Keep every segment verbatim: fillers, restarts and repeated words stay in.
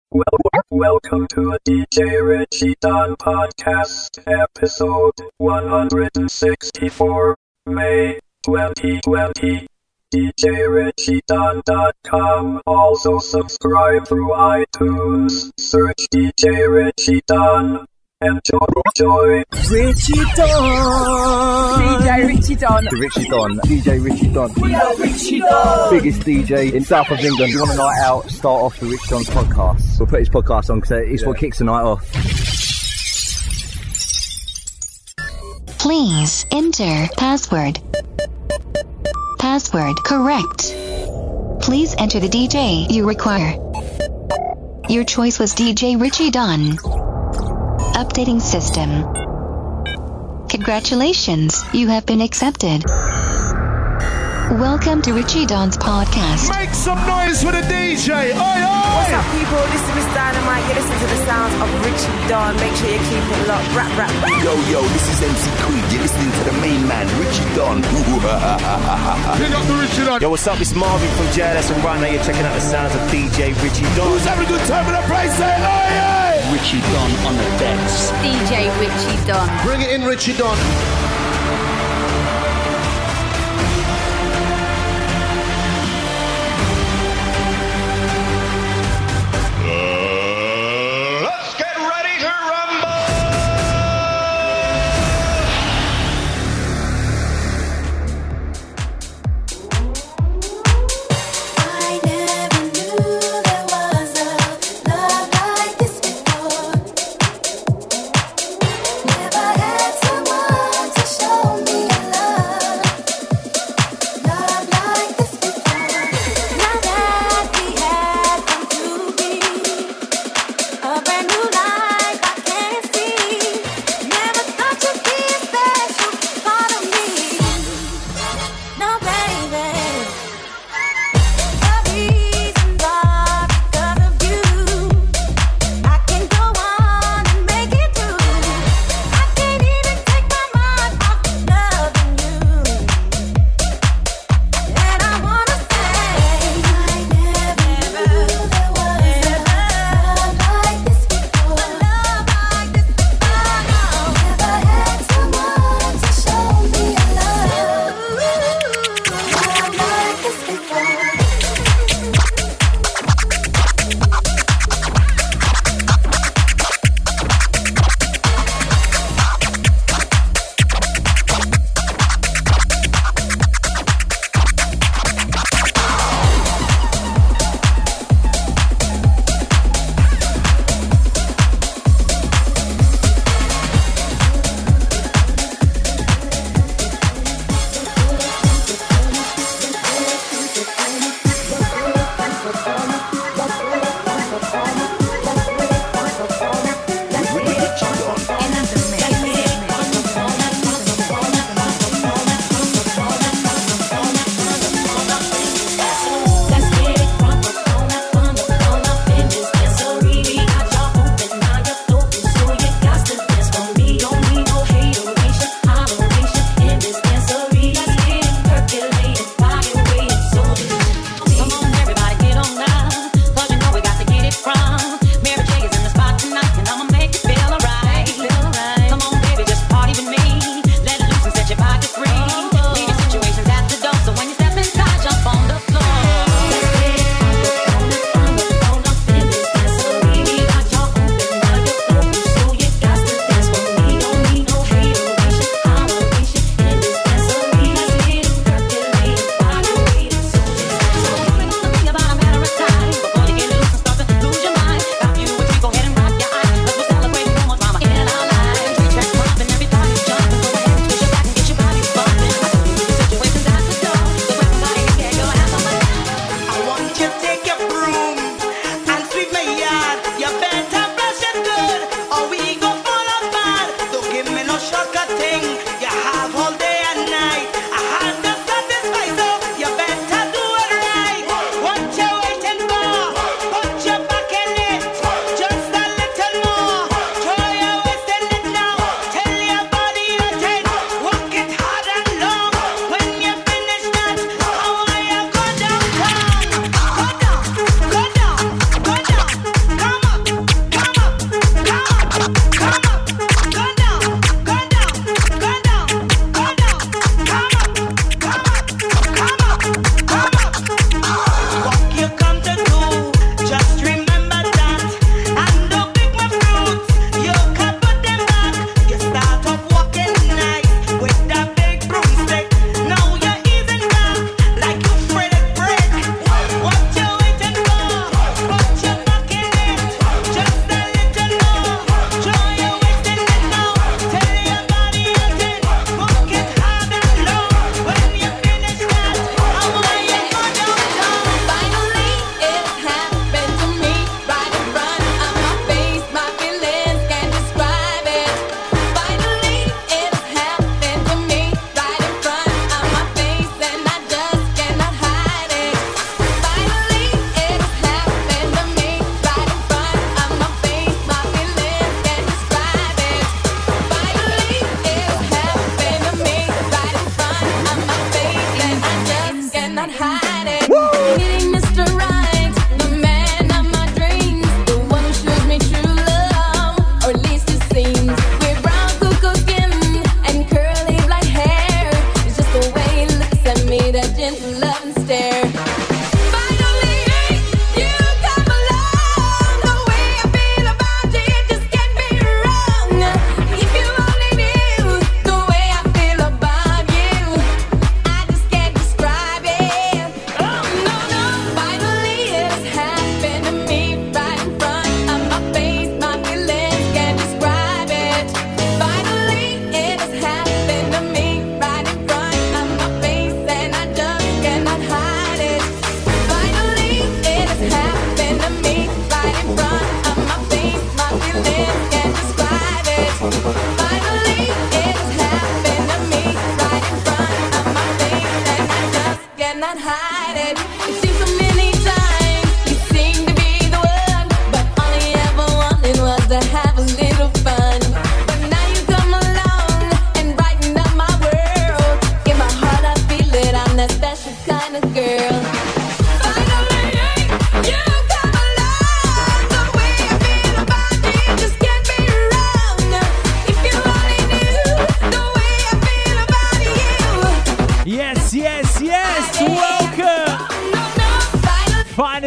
Well, welcome to a D J Richie Don podcast, episode one hundred sixty-four, May twenty twenty. D J Richie Don dot com. Also subscribe through iTunes. Search D J Richie Don. Enjoy, enjoy. Richie Don. D J Richie Don. The Richie Don. D J Richie Don. We are Richie Don. Biggest D J in south of England. You want a night out? Start off the Richie Don's podcast. We'll put his podcast on because it's yeah. what kicks the night off. Please enter password. Password correct. Please enter the D J you require. Your choice was D J Richie Don. Updating system. Congratulations, you have been accepted. Welcome to Richie Don's podcast. Make some noise for the D J. Oi, oi! What's up, people? This is Miss Dynamite. You're listening to the sounds of Richie Don. Make sure you keep it locked. Rap, rap, rap. Yo, yo, this is M C Queen. You're listening to the main man, Richie Don. Pick up the Richie Don. Yo, what's up? It's Marvin from J L S, and right now you're checking out the sounds of D J Richie Don. Who's having a good time in the place? Say, oi, oi! Richie Don on the decks. D J Richie Don. Bring it in, Richie Don. Never had someone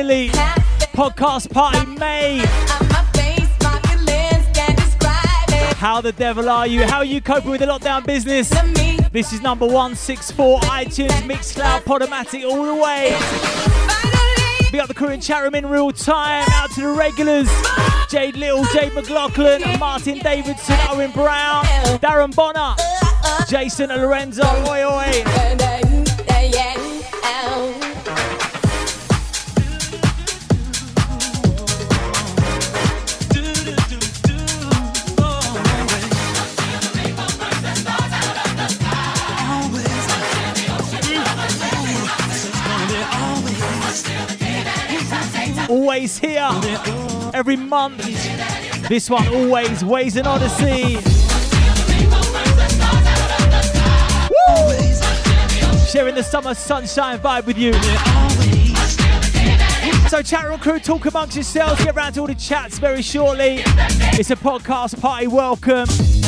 finally. Podcast party May. How the devil are you? How are you coping with the lockdown business? This is number one sixty-four, iTunes, Mixcloud, Podomatic, all the way. Big up the crew in chat room in real time. Out to the regulars. Jade Little, Jade McLaughlin, Martin Davidson, Owen Brown, Darren Bonner, Jason Lorenzo, oi oi. Always here, every month. This one always Ways and Odyssey. Woo! Sharing the summer sunshine vibe with you. So chat room crew, talk amongst yourselves. Get round to all the chats very shortly. It's a podcast party, welcome.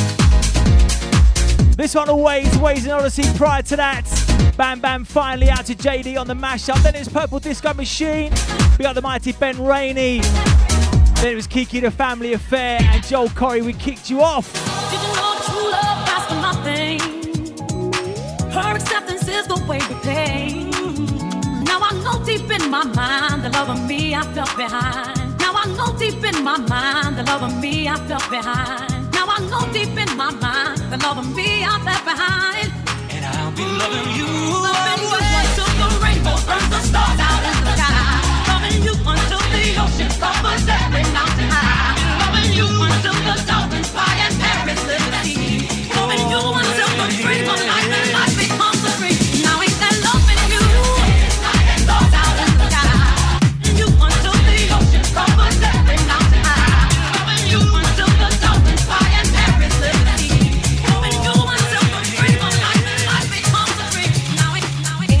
This one always Ways and Odyssey. Prior to that, Bam Bam finally out to J D on the mashup. Then it's Purple Disco Machine. We got the mighty Ben Rainey. Then it was Kiki the Family Affair and Joel Corey. We kicked you off. Did you know true love costs nothing? Her acceptance is the way we pay. Now I know deep in my mind the love of me I felt behind. Now I know deep in my mind the love of me I felt behind. Now I know deep in my mind the love of me I left behind. And I'll be loving you. Loving you until the rainbow burns the stars out in the sky. Loving you until the ocean covers every mountain high. Loving you until the dolphins fly and Paris live the sea. Loving you until the dream of life and life becomes a dream. Now ain't that loving you? Like it stars out in the sky. Loving you until the ocean covers every mountain high. Loving you until the dolphins fly and Paris live the sea. Loving you until the dream of life and life becomes a dream. Now ain't, now ain't.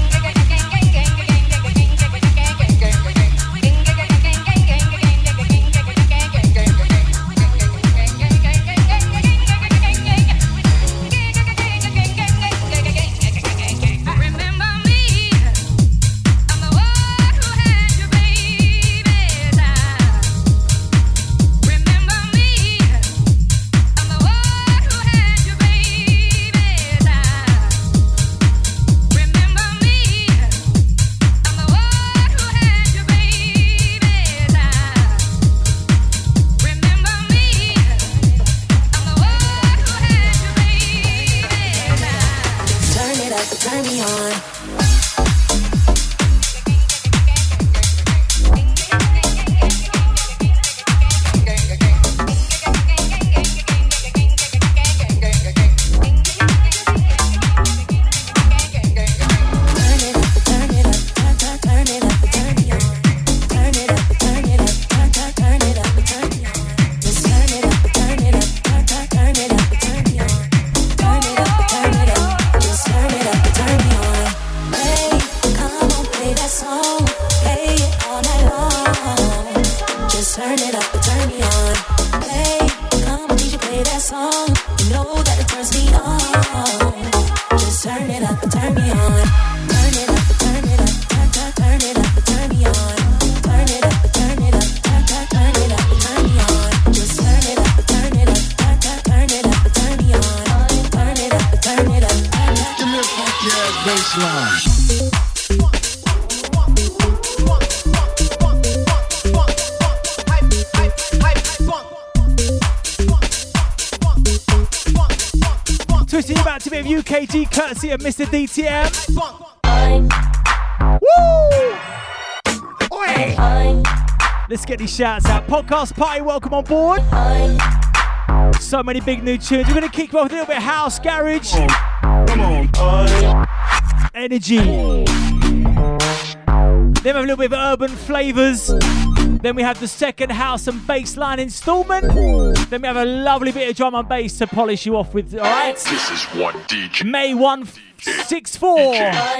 Twisting you back to a bit of U K G courtesy of Mister D T M. Woo! Oi! Let's get these shouts out. Podcast party, welcome on board. So many big new tunes. We're going to kick off with a little bit of house, garage. Come on. Energy. Then we have a little bit of urban flavours. Then we have the second house and bass line installment. Then we have a lovely bit of drum and bass to polish you off with. All right. This is one D J. May one six four.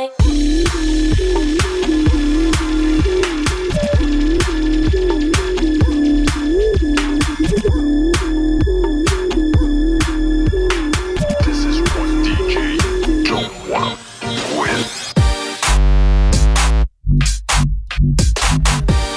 This is one D J. Don't wanna quit.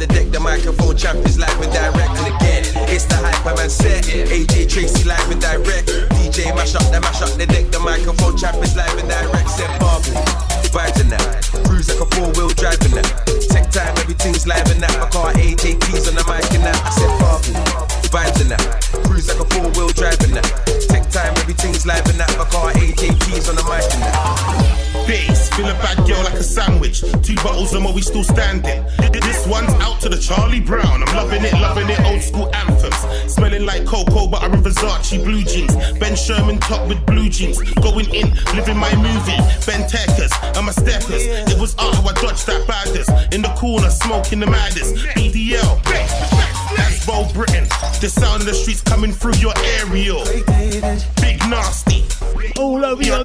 the deck, the microphone champ is live and direct. And again, it's the Hyperman set. A J Tracy live and direct. D J mash up, the mash up the deck, the microphone champ is live and direct. Set Barbie, vibes in that. Cruise like a four-wheel driving that. Tech time, everything's live and that. My car A J T's on the mic and that. I said Barbie, vibes in that. Cruise like a four-wheel driving that. Tech time, everything's live and that. My car A J T's on the mic and that. Bass, fill a bad girl like a sandwich. Two bottles and more, we still standing. This one's out to the Charlie Brown. I'm loving it, loving it, old school anthems. Smelling like cocoa, but I'm in Versace blue jeans. Ben Sherman top with blue jeans. Going in, living my movie. Ben Tekers and my steppers. It was art how I dodged that baddest. In the corner, smoking the maddest. B D L, that's Bo Britain. The sound of the streets coming through your aerial. Big nasty. All over your...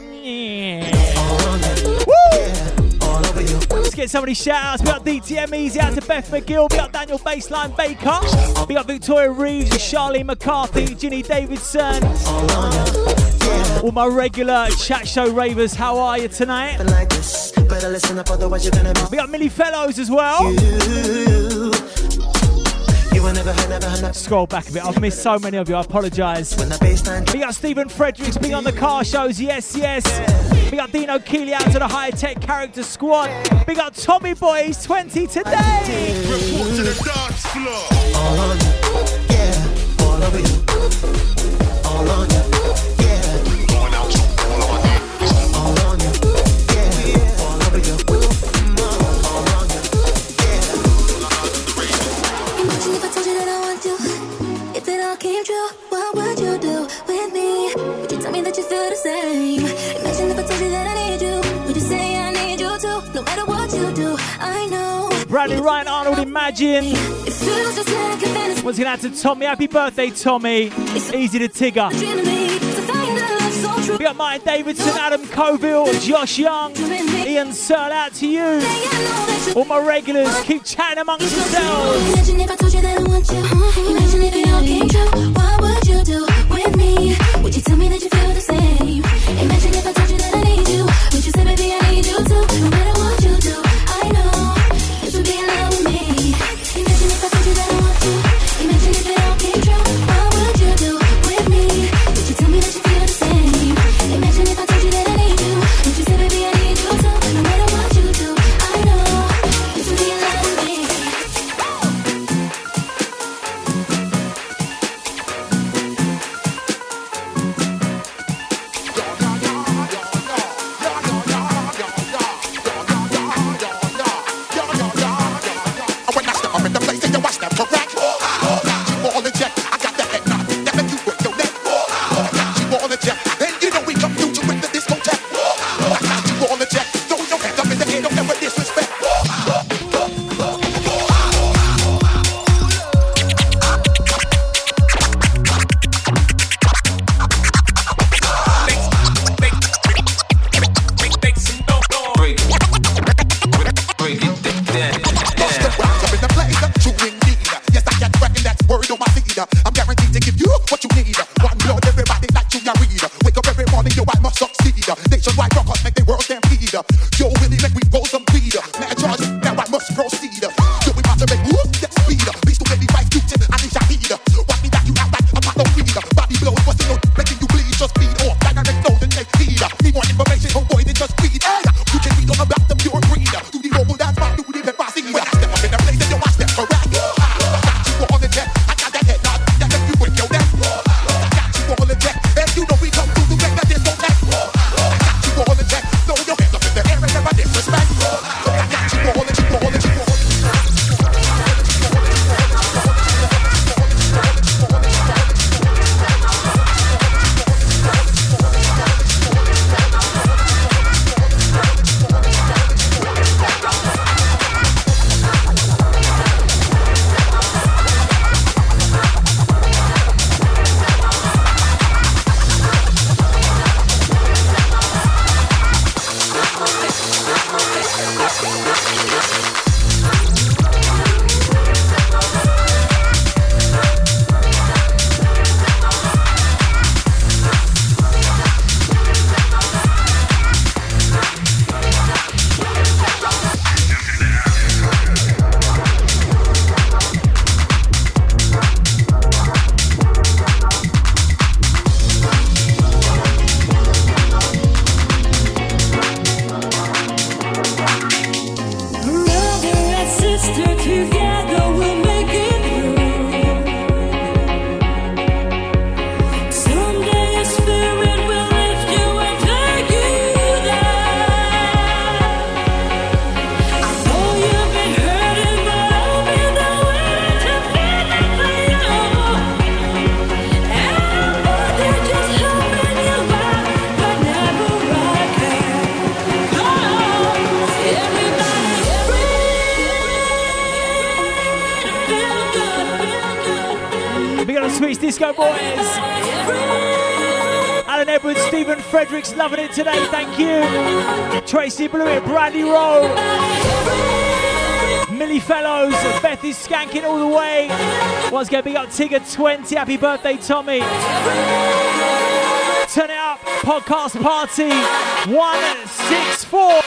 Woo! Let's get some of these shout outs. Big up D T M Easy out to Beth McGill. Big up Daniel Baseline Baker. Big up Victoria Reeves, Charlene McCarthy, Ginny Davidson. All my regular chat show ravers, how are you tonight? Big up Millie Fellows as well. Scroll back a bit, I've missed so many of you, I apologise. Big up Stephen Fredericks, big on the car shows, yes, yes. Big up Dino Keeley out to the high tech character squad. Big up Tommy Boy, he's twenty today. Report to the dance floor. All on you, yeah, all over you. All on you, yeah. Going out, all on you. All on you, yeah, all over you. All on you, yeah. Imagine if I told you that I want you. If it all came true, what would you do with me? Would you tell me that you feel the same? Imagine if I told you that I need you. Would you say I need you too? No matter what you do, I know. Bradley Ryan Arnold, Imagine. It feels just like a fantasy. What's going out to Tommy? Happy birthday, Tommy. Easy to Tigger. We got Martin Davidson, Adam Coville, Josh Young, Ian Searle, out to you. All my regulars, keep chatting amongst yourselves. Imagine if I told you that I want you. Imagine if it all came true. What would you do with me? Would you tell me that you feel the same? Imagine if I told you that I need you. Would you say, baby, I need you too? No matter what you do, I know this would be in love with me. Imagine if I told you that I want you. Imagine if it all came true. What would you do with me? Would you tell me that you feel the same? Imagine if I told you that I need you. Would you say, baby, I need you too? No matter what you do, I know this would be in love with me. With your the Switch Disco Boys. Alan Edwards, Stephen Fredericks loving it today, thank you. Tracy Blewett, Bradley Rowe. Millie Fellows, Beth is skanking all the way. Once again, big up Tigger twenty, happy birthday Tommy. Turn it up, podcast party, one six four.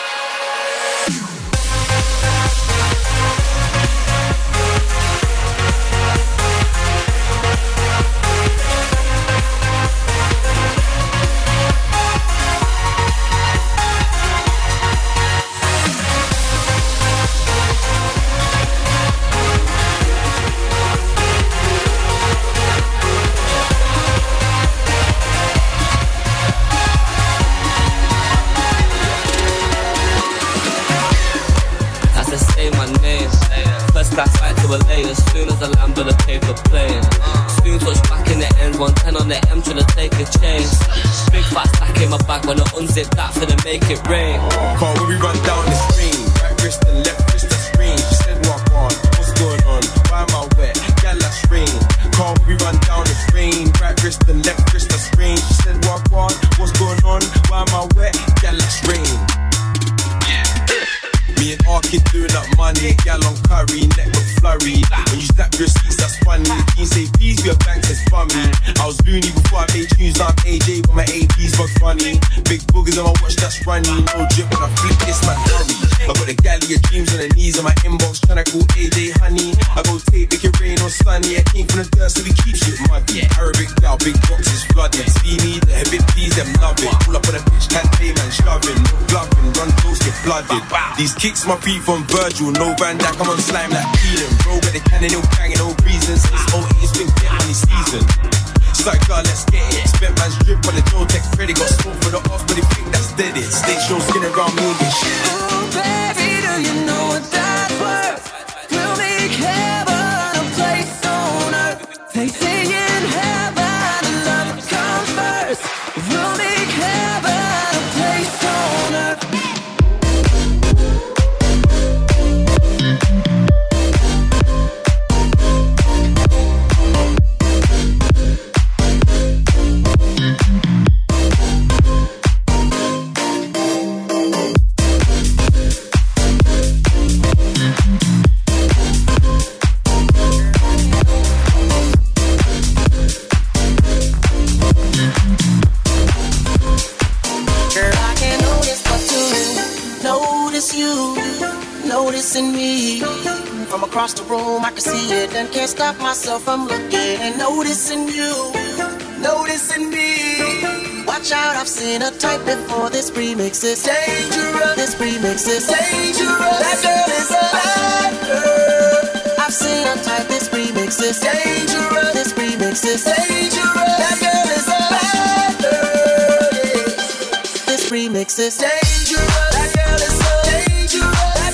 As soon as the land of the paper plane, soon touch back in the ends, one ten on the M trying to take a change. Big fat stack in my bag when I unzip that for to make it rain. Call when we run down the stream, right wrist and left wrist the screen. She said walk on, what's going on? Why am I wet? Gal that's rain. Call when we run down the stream, right wrist and left wrist the screen. She said walk on, what's going on? Why am I wet? Gal that's rain. Me and Arkid doing up money, gal on curry, neck with flurry. When you snap your seats, that's funny. Can you say please be a bank says funny? I was loony before I made tunes, I'm A J, but my A P's bugs funny. Big boogers on my watch, that's runny. No drip when I flip this, man, hurry. I got the galley of dreams on the knees on my inbox, tryna call A J honey. I go tape, make it rain or sunny. I came from the dirt, so we keep shit muddy. Arabic gal, big boxes flooded. See me, the habit please, them love it. Pull up on a bitch, can't pay, man, shoving. No bluffing, run close, get flooded. These kicks my feet from Virgil, no Van Dijk, I'm on slime like Keenan. Bro, got the cannon, no banging, no reasons. It's oh eight, it's been get money season. Strike girl, let's get it. Spent man's drip on the Joe Tech credit. Got smoke for the off, but they think that's dead it. Stage show skin around me and get shit. Oh, baby, do you know what that's worth? We'll make heaven a place on earth. They say in heaven, love comes first. We'll make heaven a place on earth. Noticing me from across the room, I can see it and can't stop myself from looking and noticing you, noticing me. Watch out, I've seen a type before. This remix is dangerous. This remix is dangerous. That girl is a bad girl. I've seen a type. This remix is dangerous. This remix is dangerous. That girl is a bad girl. This remix is dangerous. That girl is so dangerous.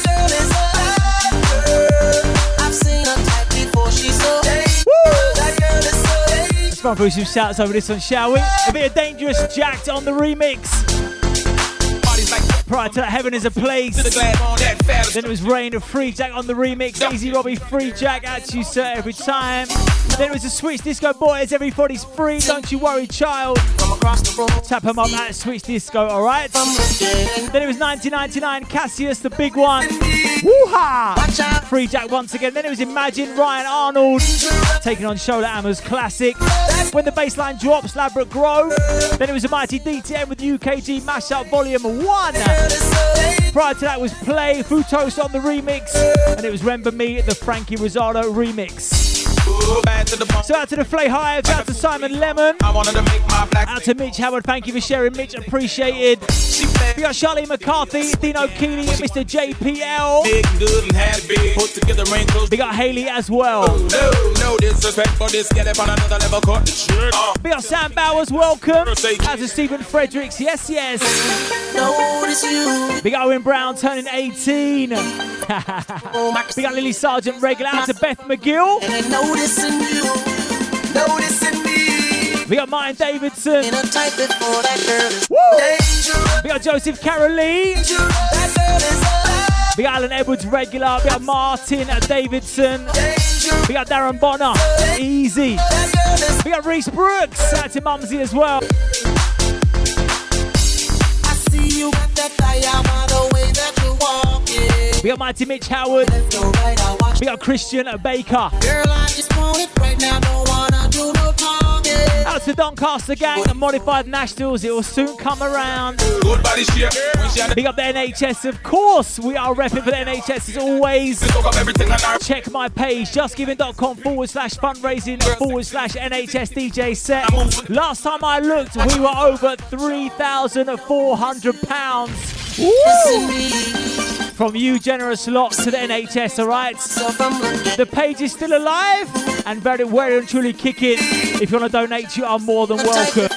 Let's run through some shouts over this one, shall we? A bit of Dangerous Jacked on the remix. Prior to that, Heaven is a Place. Then it was Rain of Free Jack on the remix. Easy Robbie, Free Jack, at you sir every time. Then it was the Switch Disco Boys, Everybody's Free, Don't You Worry Child. Tap them up at Switch Disco, alright? Then it was nineteen ninety-nine, Cassius, the big one. Woo-ha! Free Jack once again. Then it was Imagine, Ryan Arnold, taking on Shola Ammer's classic. When the bassline drops, Labrador Grove. Then it was a mighty D T M with U K G Mashup Volume one. Prior to that was Play, Futos on the remix. And it was Remember Me, the Frankie Rosado remix. So out to the Flay Hives, out to Simon Lemon, out to Mitch Howard, thank you for sharing, Mitch, appreciated. We got Charlie McCarthy, Dino Keeley, and Mister J P L. We got Haley as well. We got Sam Bowers, welcome. Out to Stephen Fredericks, yes, yes. We got Owen Brown turning eighteen. We got Lily Sargent regular, out to Beth McGill. Noticing you, noticing me. We got Martin Davidson. In a type before that girl is dangerous. We got Joseph Carolee. We got Alan Edwards regular. We got Martin Davidson. Dangerous. We got Darren Bonner. Easy. We got Reese Brooks. Out to Mumsy as well. I see you got that fire by the way that you walking. We got Mighty Mitch Howard. Right, we got Christian Baker. Girl, I just want it right now. Don't wanna do no talking. Out to Doncaster Gang and Modified Nationals. It will soon come around. Good body shape. Big up the N H S, of course. We are repping for the N H S as always. Check my page, justgiving.com forward slash fundraising forward slash N H S D J set. Last time I looked, we were over three thousand four hundred pounds. From you generous lots to the N H S, alright? The page is still alive and very, very and truly kicking. If you want to donate, you are more than welcome.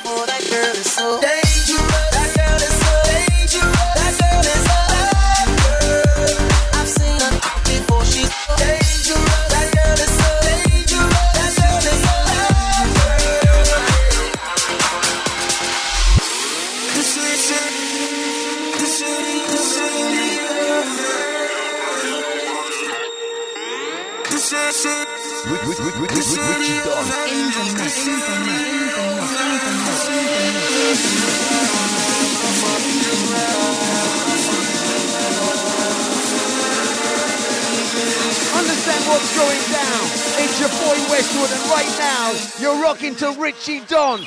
Richie Don. Understand what's going down. It's your boy Westwood, and right now you're rocking to Richie Don.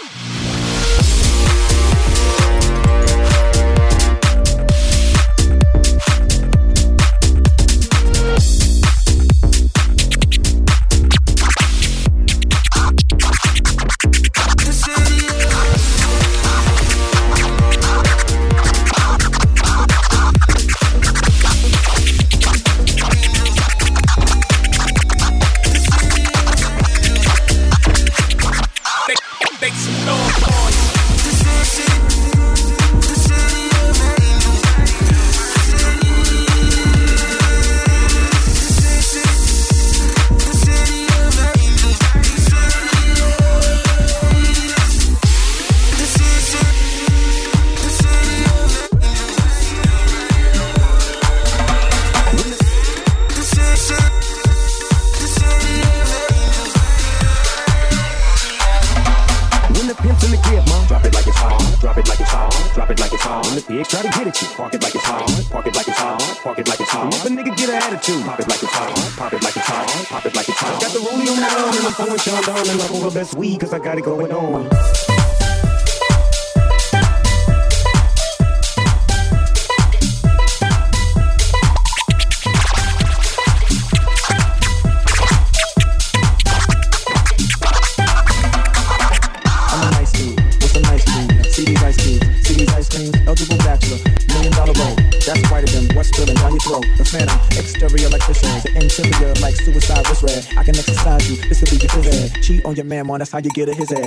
Try to get at you. Park it like it's hot. Park it like it's hot. Park it like it's hot. If a nigga get an attitude, pop it like it's hot. Pop it like it's hot. Pop it like it's hot. Got the rollie on my arm and I'm throwing Sean down and I'm over best weed cause I got it going on. Exterior like fish eggs, interior like suicide wrist red. I can exercise you, this could be your phys ed. Cheat on your man, man, that's how you get a his head.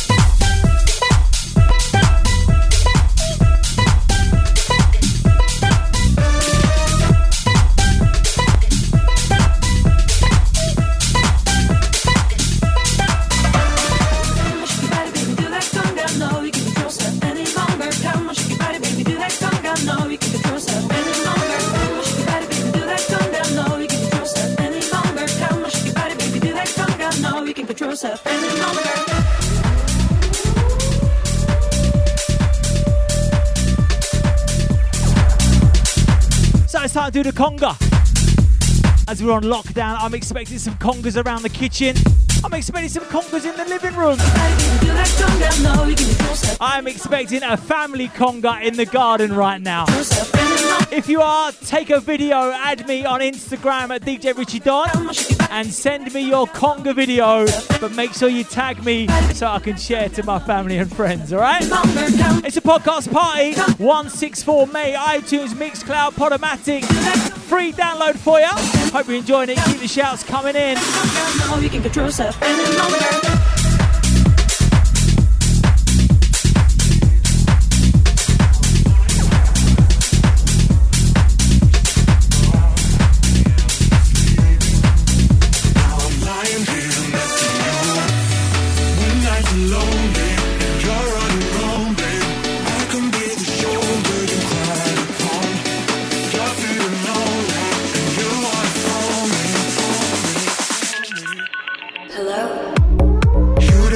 Time to do the conga. As we're on lockdown, I'm expecting some congas around the kitchen. I'm expecting some congas in the living room. I'm expecting a family conga in the garden right now. If you are, take a video, add me on Instagram at D J Richie Don and send me your conga video, but make sure you tag me so I can share to my family and friends, alright? It's a podcast party, one sixty-four May, iTunes, Mixcloud, Podomatic. Free download for you. Hope you're enjoying it. Keep the shouts coming in. You can control yourself any longer. Hello?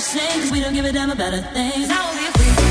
shame, cause we don't give a damn about a thing. That would be a freak.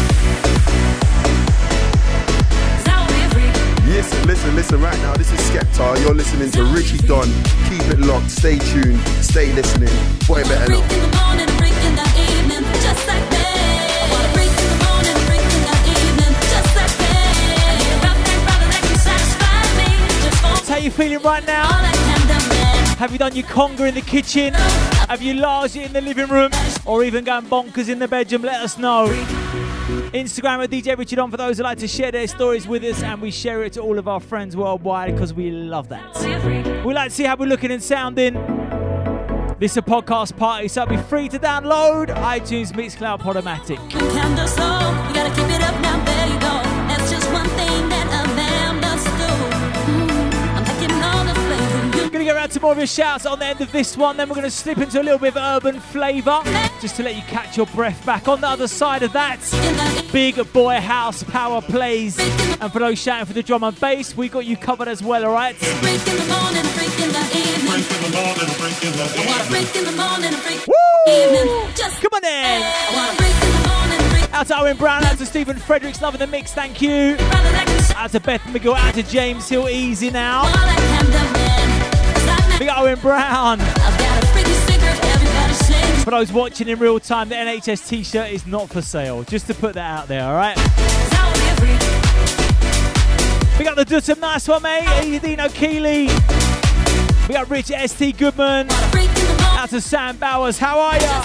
That would be a freak. Listen, listen, listen right now. This is Skepta. You're listening to Richie Don. Keep it locked. Stay tuned. Stay listening. Boy, better know. Freak in the morning, freak in the evening, just like that. I wanna freak in the morning, freak in the evening, just like that. I need a rough thing, brother, that can satisfy me. Just for How you feeling right now? all I can demand. Have you done your conga in the kitchen? Have you larged it in the living room? Or even going bonkers in the bedroom? Let us know. Instagram at D J Richard On for those who like to share their stories with us, and we share it to all of our friends worldwide because we love that. We like to see how we're looking and sounding. This is a podcast party, so it'll be free to download. iTunes, Mixcloud, Podomatic. Candle slow, you gotta keep it up now, there you go. That's just one thing that a man does do. Mm, I'm taking all the flavor. We're going to get around to more of your shouts on the end of this one. Then we're going to slip into a little bit of urban flavour, just to let you catch your breath back. On the other side of that, big boy house power plays. And for those shouting for the drum and bass, we got you covered as well, all right? Freak in the morning, freak in the evening. Freak in the morning, freak in the evening. I wanna freak in the morning, freak in the evening. Just come on in. I wanna freak in the morning, freak. Out to Owen Brown, out to Stephen Fredericks, loving the mix, thank you. Out to Beth McGill, out to James Hill, easy now. Big Owen Brown. For those watching in real time, the N H S t-shirt is not for sale. Just to put that out there, alright? We got the Dutton, nice one, mate. Edino Keeley. We got Rich S T Goodman. Out to Sam Bowers, how are ya?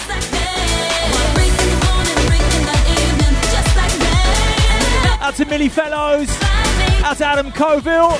Out to Millie Fellows. Out to Adam Coville.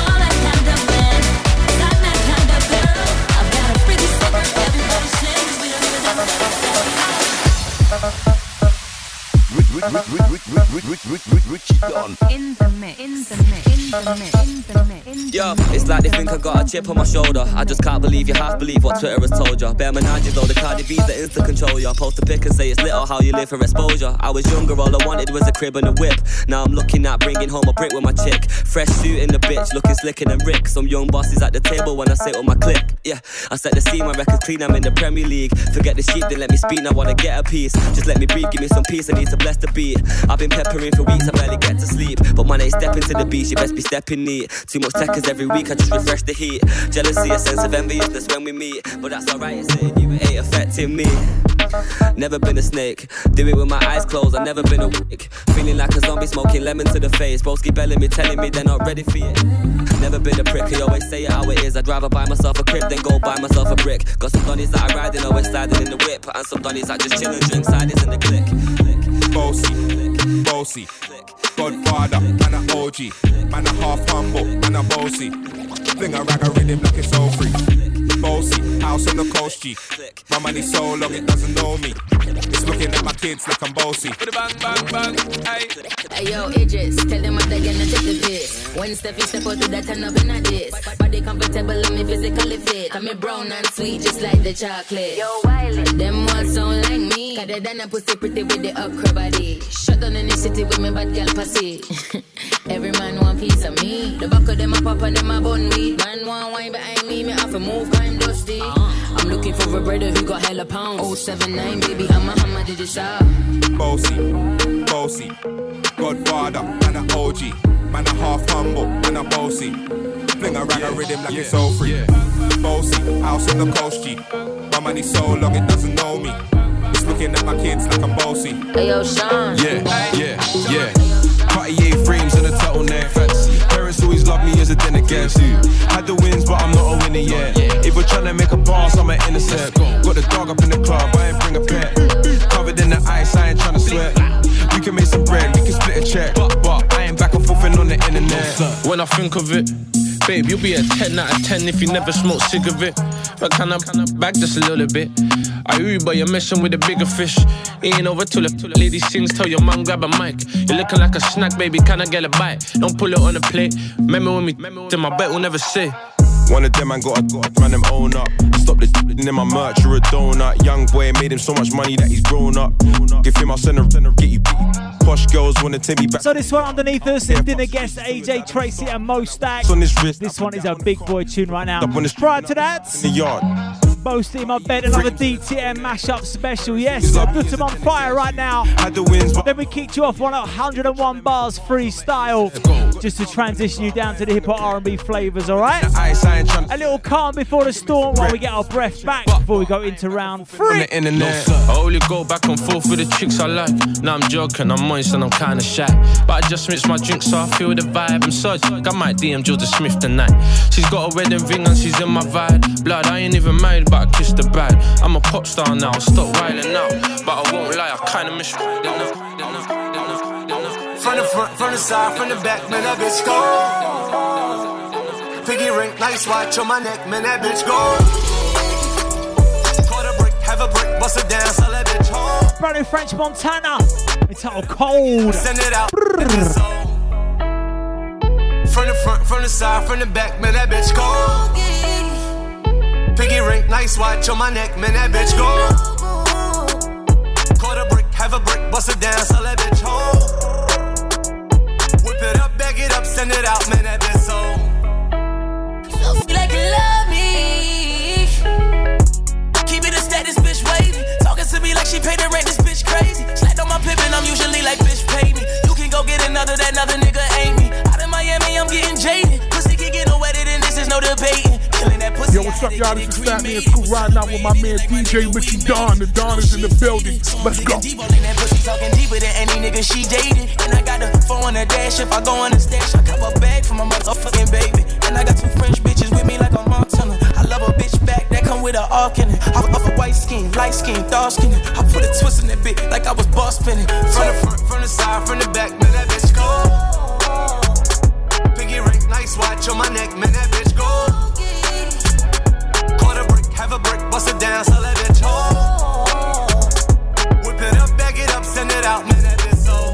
Richie Don. In the mix, in the mix, in the mix, in the mix. Yo, it's like they think I got a chip on my shoulder. I just can't believe you half believe what Twitter has told you. Bear Menage though, the Cardi B's the insta control ya. Post a pic and say it's lit or how you live for exposure. I was younger, all I wanted was a crib and a whip. Now I'm looking at bringing home a brick with my chick. Fresh suit in the bitch, looking slicker than Rick. Some young bosses at the table when I sit with my clique. Yeah, I set the scene, my record's clean, I'm in the Premier League. Forget the sheep, then let me speak, now wanna get a piece. Just let me breathe, give me some peace, I need to bless the beat. I've been peppering for weeks, I barely get to sleep. But man ain't stepping to the beach, you best be stepping neat. Too much techers every week, I just refresh the heat. Jealousy, a sense of enviousness when we meet. But that's alright, it's saying you ain't affecting me. Never been a snake, do it with my eyes closed, I've never been awake. Feeling like a zombie, smoking lemon to the face. Broski belling me, telling me they're not ready for it. Never been a prick, I always say it how it is. I'd rather buy myself a crib than go buy myself a brick. Got some donnies that are riding, always sliding in the whip. And some donnies that just chill and drink sides in the click. Bossy, bossy, Godfather, man a O G, man a half humble, man a bossy. Fling a rag a rhythm like it's all free. Bossy, house on the coast G. My money's so long it doesn't know me. It's looking at my kids like I'm bossy. Bang bang bang, hey. Hey yo, Idris, tell them what they're gonna take the piss. When Steffi step out to that turn up in a diss. Body comfortable and me physically fit. I'm me brown and sweet just like the chocolate. Yo, Wiley, them all sound like me. Cause they done a pussy pretty with the upcrow body. Shut down in the city with me bad girl pussy. Every man want piece of me. The back of them a pop and them a bun weed. Man want wine behind me, me have to move, I'm dusty. Uh-huh. I'm looking for a brother who got hella pounds. oh seven nine, baby, I'm a hammer, did you shop? Bossy, bossy, Godfather, man a O G, man a half humble, man a bossy. Fling a rag a rhythm like yeah, it's all free. Yeah. Bossy, house on the coast G. My money's so long it doesn't know me. It's looking at my kids like I'm bossy. Hey yo, Sean. Yeah, yeah, yeah. Cartier frames and a turtleneck. Parents always love me as a den against you. Had the wins, but I'm not a winner yet. If we're trying to make a pass, I'm an innocent. Got the dog up in the club, I ain't bring a pet. Covered in the ice, I ain't trying to sweat. We can make some bread, we can split a check. But, but I ain't back and forth on the internet. When I think of it, babe, you'll be a ten out of ten if you never smoke cigarette. But can I back just a little bit? I Uber, you're messing with a bigger fish. Ain't over till the lady sings, tell your man grab a mic. You're looking like a snack, baby, can I get a bite? Don't pull it on the plate. Remember when we, then my bet will never say. One of them, man, got a man, them own up. Stop the d***ing in my merch, you're a donut. Young boy made him so much money that he's grown up. Give him, I'll send her, get you beat. Posh girls wanna take me back. So this one underneath us is dinner guest A J Tracy and Mo Stack. On this, wrist, this one is a big boy tune right now. Prior to that, in the yard. Boasty in my bed, another D T M mashup special. Yes, good to on fire right now. Then we kicked you off on one hundred and one bars freestyle, just to transition you down to the hip hop R and B flavors. All right. A little calm before the storm while we get our breath back before we go into round three. I only go back and forth with the chicks I like. Now I'm joking, I'm moist and I'm kinda shy, but I just mix my drink so I feel the vibe. I'm such, I might D M Jordan Smith tonight. She's got a wedding ring and she's in my vibe. Blood, I ain't even married, but I kissed the bride. I'm a pop star now, stop wilding out, but I won't lie, I kinda miss. From the front, from the side, from the back, man, that bitch go. Piggy ring, nice watch on my neck, man, that bitch go. Caught a brick, have a brick, bust it down, sell that bitch home. Brand new French Montana. It's all cold. Send it out. From the front, from the side, from the back, man, that bitch go. Piggy ring, nice watch on my neck, man, that bitch go. Caught a brick, have a brick, bust it down, sell that bitch home. Whip it up, bag it up, send it out, man, that bitch so. Feel like you love me. Keep it a status, bitch wavy. Talking to me like she paid the rent, this bitch crazy. Slapped on my pippin', I'm usually like, bitch pay me. You can go get another, that another nigga ain't me. Out in Miami, I'm getting jaded. Pussy can get no wetter than this, is no debating. Killing that pussy. Yo, what's up, y'all? This is Fat Man Cool riding out with my man D J Richie Don. The Don is in the building. Let's go. That pussy talking deeper than any nigga she dated. And I got a phone on the dash. If I go on the stash, I cop a bag for my motherfucking baby. And I got two French bitches with me like a Montana. I love a bitch back that come with a arc in it. I off a white skin, light skin, dark skin. I put a twist in that bitch like I was boss spinning. From the front, from the side, from the back, man, that bitch go. Piggy ring, nice watch on my neck, man, that bitch go. Caught a brick, have a brick, bust it down, sell that bitch home. Whip it up, bag it up, send it out, man, that bitch so.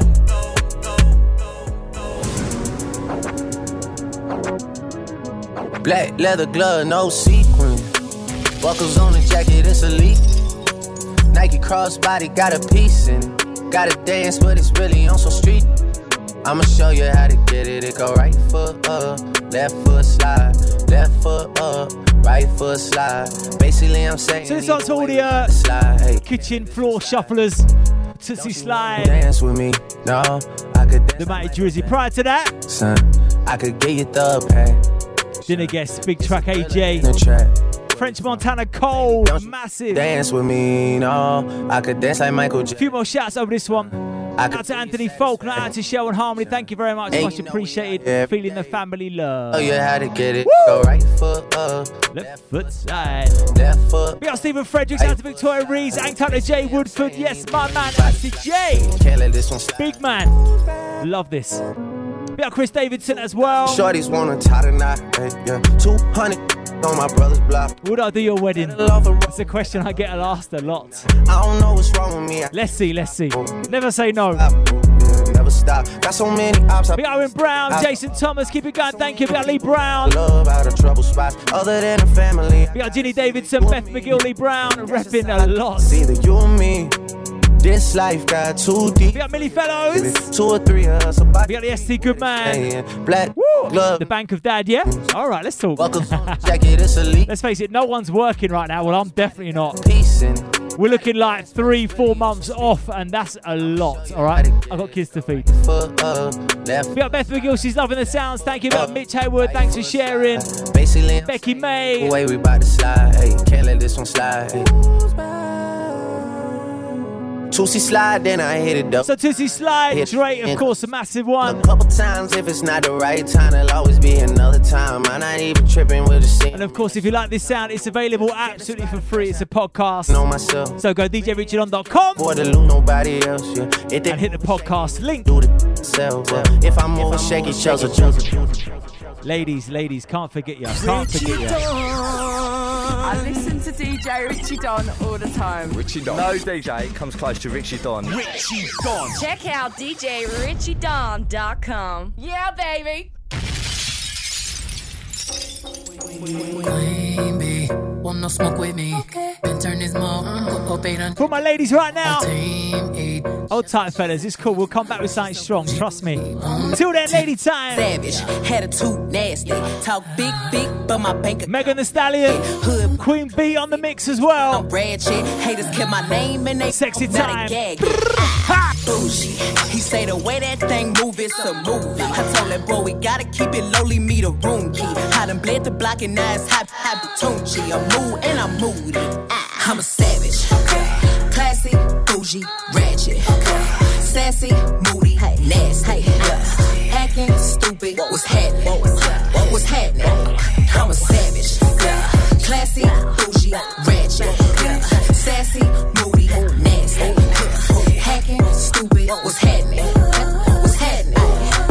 Black leather glove, no sequin. Buckles on the jacket, it's elite. Nike crossbody got a piece in it. Gotta dance, but it's really on some street. I'ma show you how to get it. It go right foot up, left foot slide, left foot up, right foot slide. Basically, I'm saying. So this one's all the uh, hey. kitchen floor shufflers. Tootsie Slide. Dance with me, no, I could dance. The Matty Drizzy. Prior to that, son, I could get you the pay. Dinner guest, big track A J. The track. French Montana Cold, massive. Dance with me, no, I could dance like Michael J. A few more shouts over this one. Out to Anthony Falk, not out to Shell and Harmony. Thank you very much, Hey, much you know appreciated. yeah. Feeling the family love. Oh, you had to get it. Woo! Go right foot up, left foot side. Left foot. We got Stephen Fredericks, out to Victoria Rees, Anked out to Jay Woodford. Yes, my man, that's to Jay. Can't let this one slide. Big man. Love this. We got Chris Davidson as well. Shorties wanna tie the knot, hey, yeah. two hundred on my brother's block. Would I do your wedding? That's a question I get asked a lot. I don't know what's wrong with me. Let's see, let's see. Never say no. Never stop. Got so many options. We got Owen Brown, Jason Thomas, keep it going. Thank you. We got Lee Brown. Love out of trouble spots, other than the family. We got Ginny Davidson, Beth McGill, Lee Brown, repping a lot. It's either you or me. This life got too deep. We got Millie Fellows. Two or three of us. We got the S T Goodman. Black glove. The Bank of Dad, yeah? All right, let's talk. Jacket, it's elite. Let's face it, no one's working right now. Well, I'm definitely not. Peace in. We're looking like three, four months off, and that's a lot, all right? I've got kids to feed. We got Beth McGill, she's loving the sounds. Thank you. We got Mitch Hayward, thanks for sharing. Basically, Becky May. The way we about to slide, hey, can't let this one slide. Hey. Tootsie Slide, then I hit it up. So Tootsie Slide, Dre, of course, a massive one. A couple times, if it's not the right time, there'll always be another time. I'm not even tripping with the scene. And of course, if you like this sound, it's available absolutely for free. It's a podcast. Know myself. So go d j richard on dot com for the loot, nobody else. Yeah. It and hit the podcast link. Do the self. Yeah. If I'm over, shake each other. Ladies, ladies, can't forget you. Can't forget you. I listen to D J Richie Don all the time. Richie Don. No D J comes close to Richie Don. Richie Don. Check out d j richie don dot com. Yeah, baby. Queen bee, want no smoke with me. Then turn this mo, go bait on. For my ladies right now. Team eight. Hold tight, fellas. It's cool. We'll come back with something strong. Trust me. Till then, lady time. Savage, attitude nasty. Talk big, big, but my bank. Megan Thee Stallion. Hood. Queen B on the mix as well. I'm ratchet. Haters kept my name and they sexy time. Gag. Bougie. He say the way that thing move, it's a movie. I told that boy we gotta keep it lowly, me the room key. I done bled the block and now it's hot, hot Tunchi. I'm mood and I'm moody. I'm a savage. Okay. Classy, bougie, ratchet. Okay. Sassy, moody, nasty. Yeah. Acting stupid. What's happening? What's happening? I'm a savage. Yeah. Classy, bougie, ratchet. Yeah. Sassy, moody, nasty. Yeah. Hacking, stupid. What's happening? What's happening?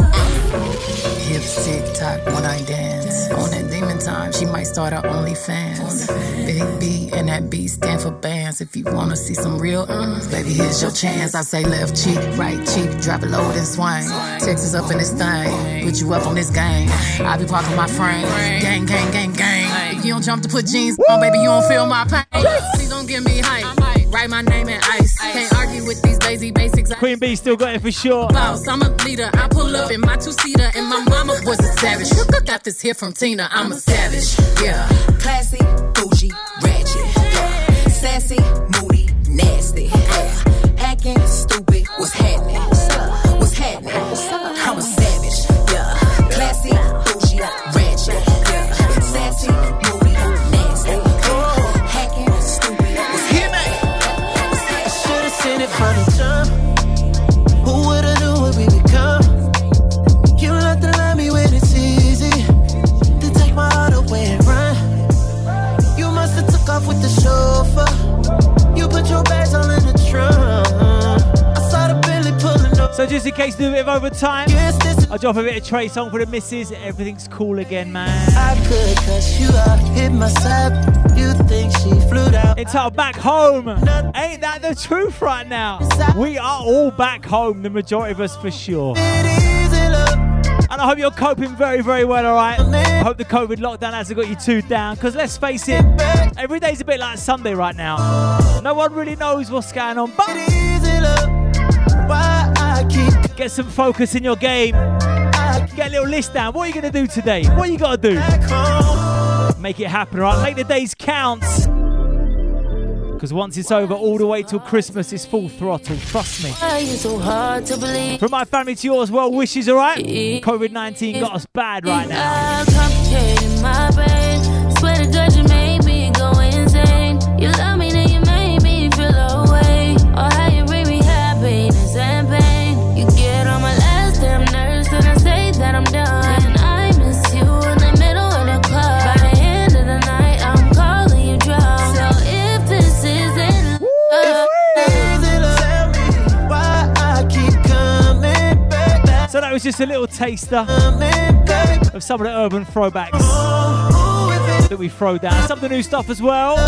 Hips tick tock when I dance. On that demon time, she might start her OnlyFans. Big B and that B stand for bands. If you wanna see some real uns, baby, here's your chance. I say left cheek, right cheek, drop it low and swing. Texas up in this thing, put you up on this game. I be parking my frame, gang, gang, gang, gang. If you don't jump to put jeans on, baby, you don't feel my pain. Please don't give me hype. Write my name in ice. Can't argue with these lazy basics. Queen B still got it for sure. Boss, I'm a leader. I pull up in my two-seater, and my mama was a savage. Got this here from Tina. I'm a savage. Yeah. Classy, bougie, ratchet. Yeah. Sassy, moody, nasty. Yeah. Hacking, stupid. What's happening? What's happening? I'm a savage. Yeah. Classy, bougie, ratchet. Yeah. Sassy, moody, nasty. Yeah. Hacking, stupid. What's happening? Should've seen it from the jump. Who would've knew what we become? You love to love me when it's easy. Then take my heart away and run. You must have took off with the chauffeur. You put your bags all in the trunk. I saw the Billy pulling up. So just in case you do a bit of overtime, I'll drop a bit of Trey song for the missus. Everything's cool again, man. I could cuss you out, hit my side. You think she flew out. Entitled Back Home. Ain't that the truth right now? We are all back home, the majority of us for sure. And I hope you're coping very, very well, alright? I hope the COVID lockdown hasn't got you too down, because let's face it, every day's a bit like Sunday right now. No one really knows what's going on, but get some focus in your game. Get a little list down. What are you going to do today? What you got to do? Make it happen, alright? Make the days count. Because once it's over, all the way till Christmas is full throttle. Trust me. Why are you so hard to believe? From my family to yours, well wishes, alright? COVID nineteen got us bad right now. Complicated my brain. Swear to God, you made me go insane. You love me, then you made me feel away. Or how you bring me happiness and pain. You get on my last damn nerves, and I say that I'm done. And I miss you in the middle of the club. By the end of the night, I'm calling you drunk. So if this isn't love, so that was just a little taster of some of the urban throwbacks that we throw down. Some of the new stuff as well.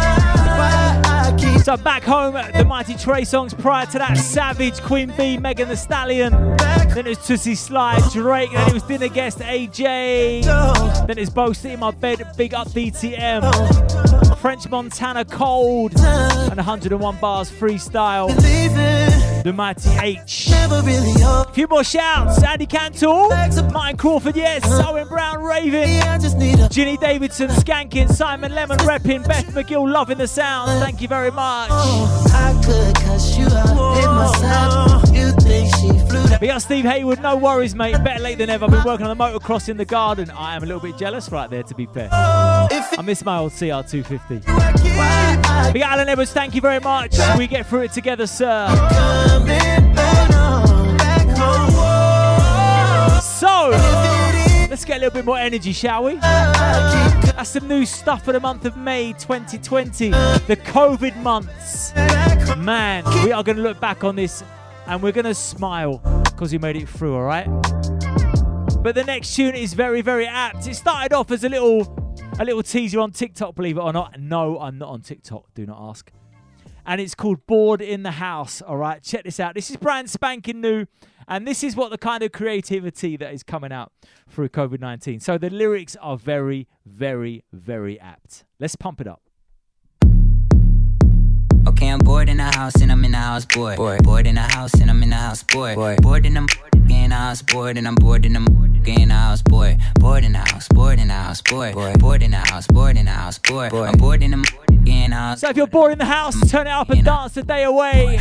So Back Home, the Mighty Trey songs. Prior to that, Savage, Queen B, Megan Thee Stallion. Then it was Tootsie Slide, Drake. Then it was Dinner Guest, A J. Then it's Bo Sit in My Bed, Big Up D T M. French Montana, Cold. And one hundred and one Bars Freestyle. The Mighty H. A few more shouts. Andy Cantor, Martin Crawford, yes. Owen Brown, Raven. Ginny Davidson, Skanking. Simon Lemon, repping. Beth McGill, loving the sound. Thank you very much. I could cuss you out, hit my side. You think she flew out. We got Steve Haywood, no worries, mate. Better late than ever. I've been working on the motocross in the garden. I am a little bit jealous right there, to be fair. I miss my old C R two fifty. We got Alan Edwards, thank you very much. We get through it together, sir. So, let's get a little bit more energy, shall we? That's some new stuff for the month of May twenty twenty. The COVID months. Man, we are going to look back on this and we're going to smile because we made it through, all right? But the next tune is very, very apt. It started off as a little... A little teaser on TikTok, believe it or not. No, I'm not on TikTok. Do not ask. And it's called Bored in the House. All right, check this out. This is brand spanking new. And this is what the kind of creativity that is coming out through COVID nineteen. So the lyrics are very, very, very apt. Let's pump it up. Okay, I'm bored in the house and I'm in the house bored. Bored, bored in the house and I'm in the house bored. Bored, bored in the in the house bored and I'm bored in the in the house bored. Bored in the house, bored in the house bored. Bored in the house, bored in the house bored. I'm bored in the in the house. So if you're bored in the house, turn it up and dance the day away.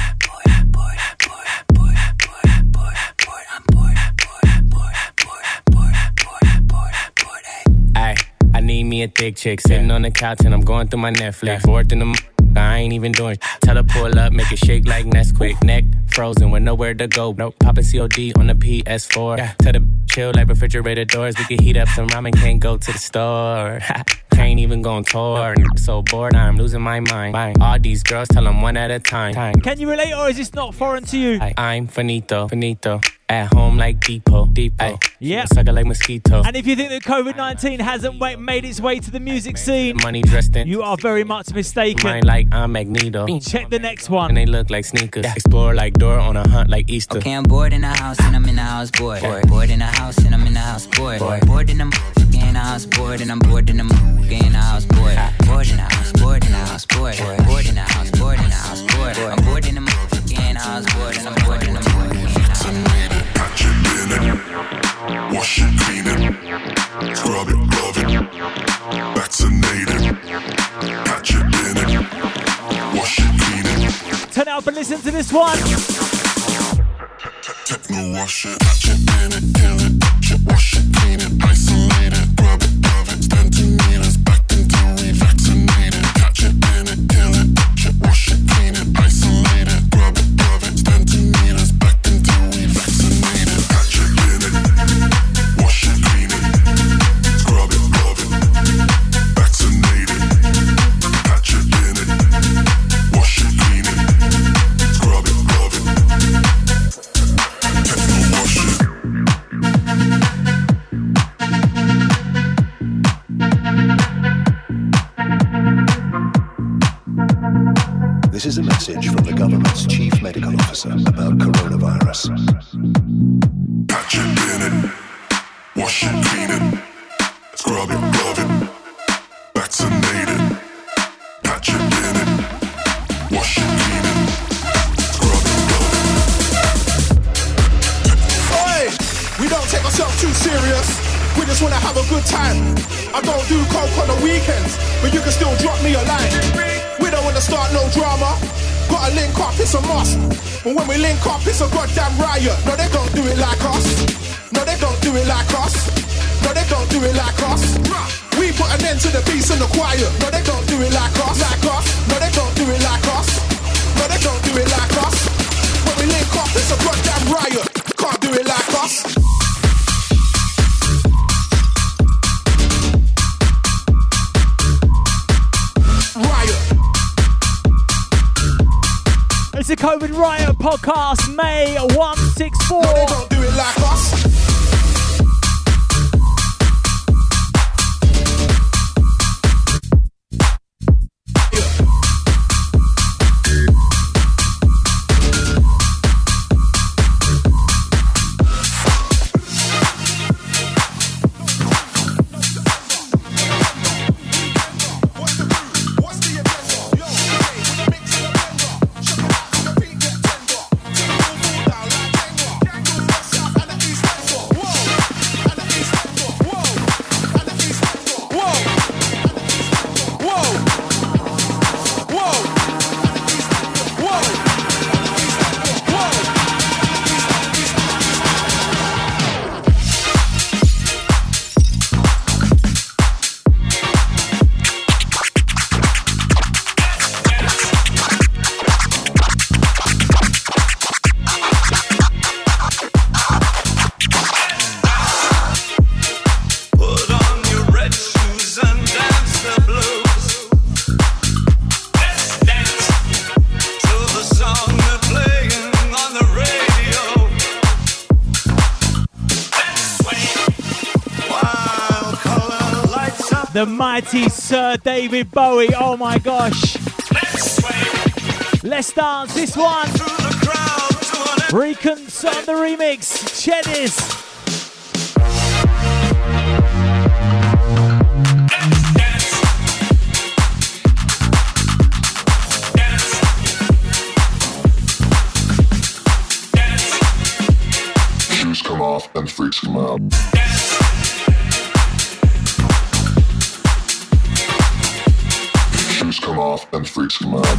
Ay, I need me a thick chick sitting on the couch and I'm going through my Netflix. Bored in the I ain't even doing sh- Tell her pull up, make it shake like Nesquik. Neck frozen with nowhere to go. Nope. Poppin' C O D on the P S four. Yeah. Tell the chill like refrigerator doors. We can heat up some ramen, can't go to the store. Can't even go on tour. So bored, I'm losing my mind. All these girls tell them one at a time. time. Can you relate or is this not foreign to you? I, I'm finito, finito. At home like Depot, Depot. Yeah. Sucker like mosquito. And if you think that COVID nineteen hasn't wait, made its way to the music scene, money dressed in, you are very much mistaken. Mine like I'm Magneto. Check the next one. And they look like sneakers. Yeah. Explore like Dora on a hunt like Easter. Okay, I'm bored in the house and I'm in the house bored. Bored, bored in the house and I'm in the house bored. Bored, bored in the in the house bored and I'm bored in the in the house bored. Bored in the house, bored in the house bored. Bored in the house, bored in the house bored. I'm bored in the in the house bored and I'm bored in the wash it, clean it, scrub it, glove it, vaccinated, catch it, bin it, wash it, clean it. Turn it up and listen to this one. Techno wash it, catch it, bin it, kill it, touch it, wash it, clean it, isolate it, grab it, glove it, stand two meters back until we vaccinated, catch it, bin it, kill it, touch it, wash it, clean it, isolate it, grab it, glove it, stand two meters back until we vaccinated, catch it, bin it. This is a message from the government's chief medical officer about coronavirus. Patch it, bin it, wash it, clean it, scrub it, glove it, vaccinated. Patch it, bin it, wash it, clean it, scrub it, glove it. Oi! We don't take ourselves too serious. We just wanna have a good time. I don't do coke on the weekends, but you can still drop me a line. We don't wanna start no drama. Gotta link up, it's a must. But when we link up, it's a goddamn riot. No, they don't do it like us. No, they don't do it like us. No, they don't do it like us. We put an end to the peace and the quiet. No, they don't do it like us. Like us. No, they don't do it like us. No, they don't do it like us. When we link up, it's a goddamn riot. Can't do it like us. It's a COVID Riot podcast, May one sixty-four. No, they don't do it like us. The mighty Sir David Bowie. Oh my gosh. Let's dance this one. Recons on the remix. Check this. Shoes come off and freaks come out. Shoes come off and freaks come out.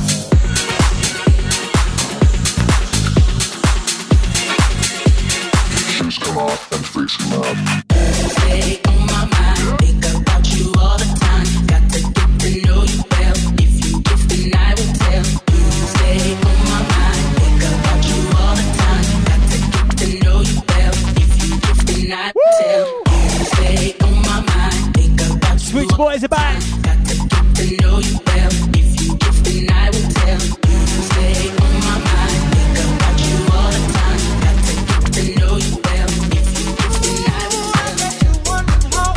Shoes come off and freaks come out. Stay on my mind, think about you all the time. Got to get to know you well. If you give, then I will tell. You stay on my mind, think about you all the time. Got to get to know you well. If you give, then I will tell. You stay on my mind, think about you. Switch boys are back. Got to get to know you well. If you give, then I will tell. You stay on my mind, think about you all the time. Got to get to know you well. If you give, then I will tell.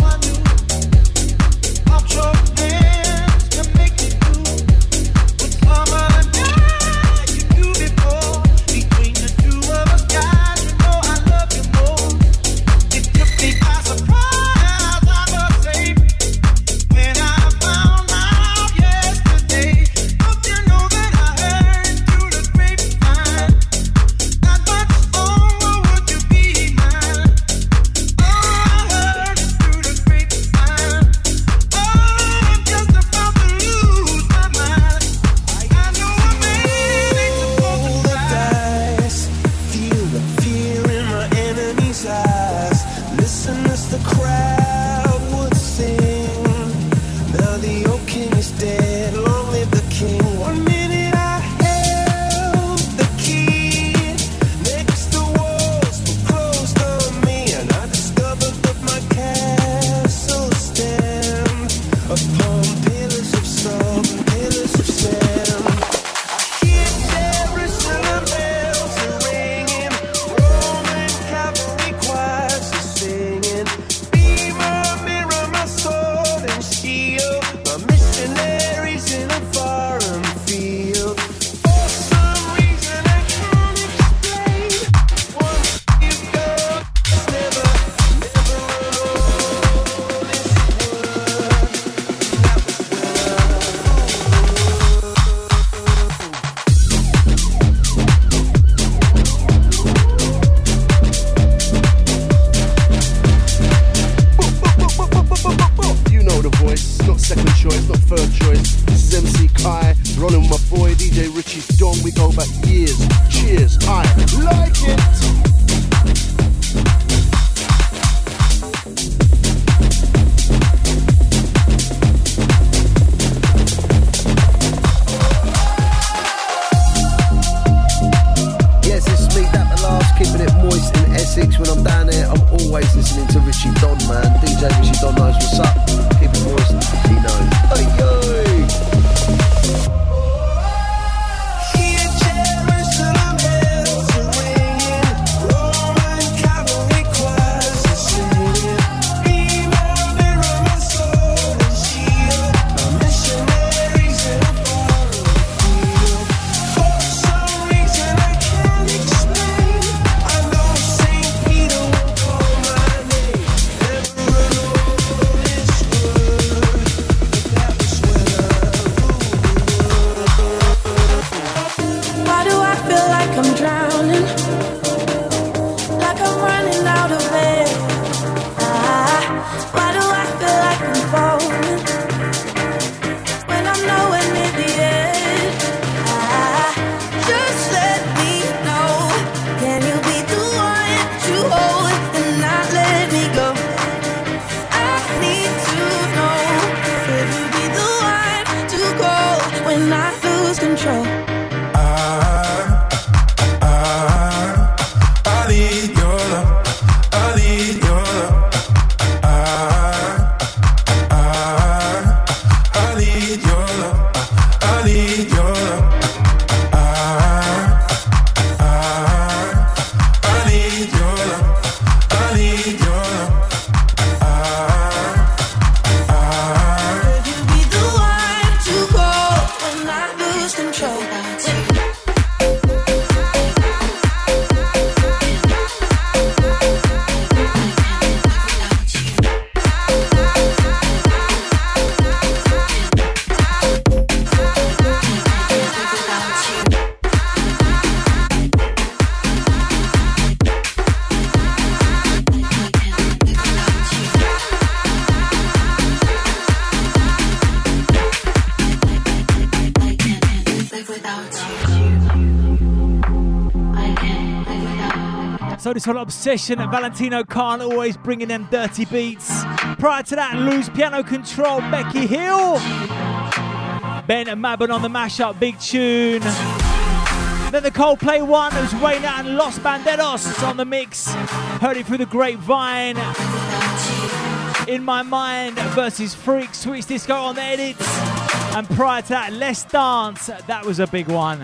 So this one, Obsession, and Valentino Khan always bringing them dirty beats. Prior to that, Lose Piano Control, Becky Hill. Ben and Mabon on the mashup, big tune. Then the Coldplay one, it was Reina and Los Banderos on the mix. Heard it through the grapevine. In My Mind versus Freak, Switch Disco on the edits. And prior to that, Let's Dance, that was a big one.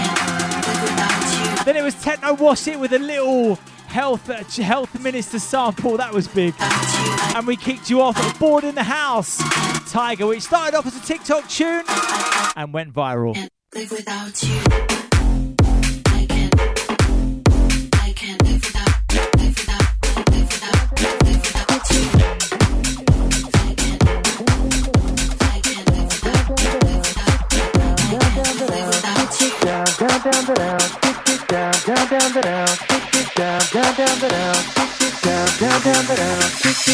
Then it was Techno Wash It with a little health uh, health minister sample, that was big. And we kicked you off at Bored in the House, Tiger, which started off as a TikTok tune and went viral. Live without you. I can't, I can't live without, live without, live without, live without you. I can't, I can't live without, live without, live without you. Down, down, down, down, down, down, down, down, down, down, down, down, down, down, down, down,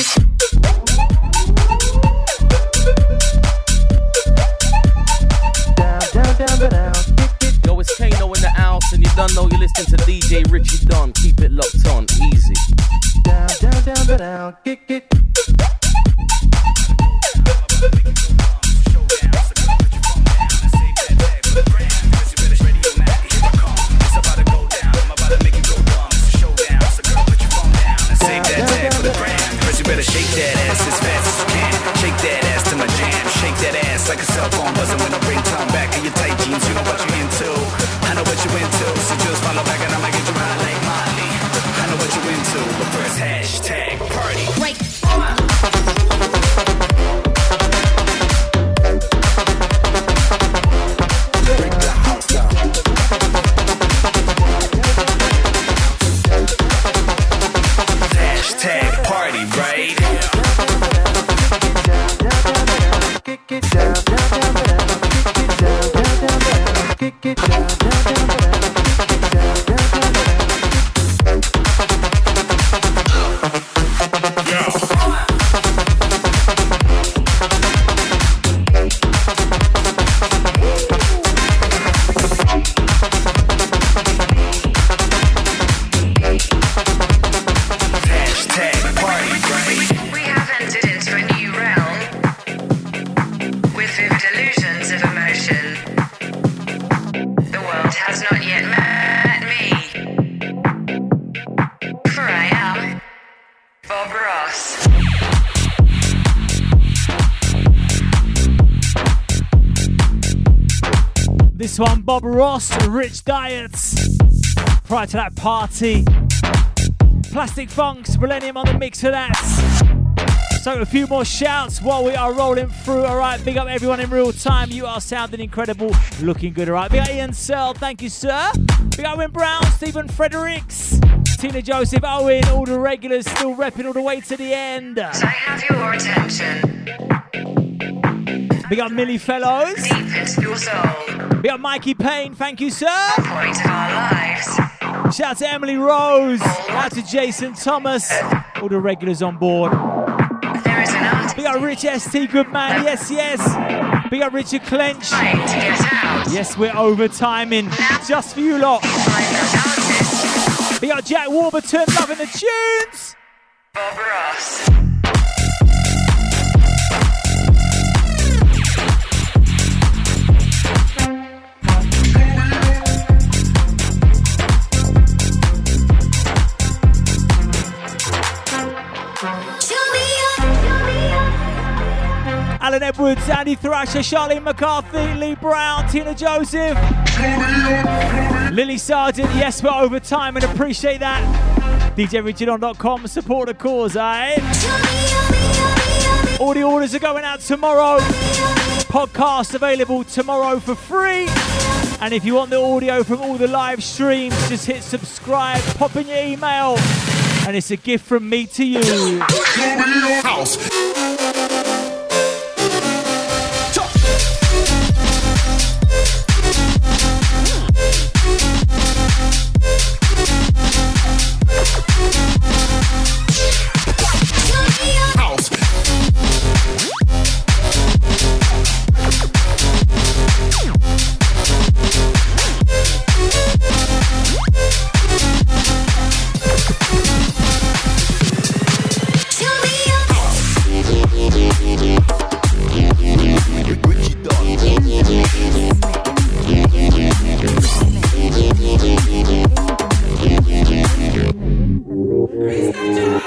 Yo, it's Kano in the house, and you don't know you're listening to D J Richie Don. Keep it locked on, easy. Down, down, down, down, kick it. Better shake that ass as fast as you can. Shake that ass to my jam. Shake that ass like a cell phone buzzing when I bring time back in your tight jeans. You know what you're into. I know what you're into. So just follow back and I'ma get you right like Molly. I know what you're into. But first, hashtag party. Break. This one, Bob Ross, Rich Diets. Prior to that, Party. Plastic Funks, Millennium on the mix for that. So a few more shouts while we are rolling through. All right, big up everyone in real time. You are sounding incredible, looking good. All right, big up Ian Searle, thank you, sir. Big up Owen Brown, Stephen Fredericks, Tina Joseph, Owen, all the regulars still repping all the way to the end. So I have your attention. Big up Millie Fellows. Deep into your soul. Big up Mikey Payne, thank you, sir. Point of our lives. Shout out to Emily Rose. Out to Jason Thomas. All the regulars on board. There is an art. Big up Rich S T, good man. Yes, yes. Big up Richard Clench. Right to get out. Yes, we're over timing. Just for you lot. Big up Jack Warburton, loving the tunes. Bob Ross. Alan Edwards, Andy Thrasher, Charlene McCarthy, Lee Brown, Tina Joseph, Lily Sargent. Yes, we're over time and appreciate that. D J Richard On dot com, support the cause, eh? All the orders are going out tomorrow. Podcast available tomorrow for free. And if you want the audio from all the live streams, just hit subscribe, pop in your email, and it's a gift from me to you. House.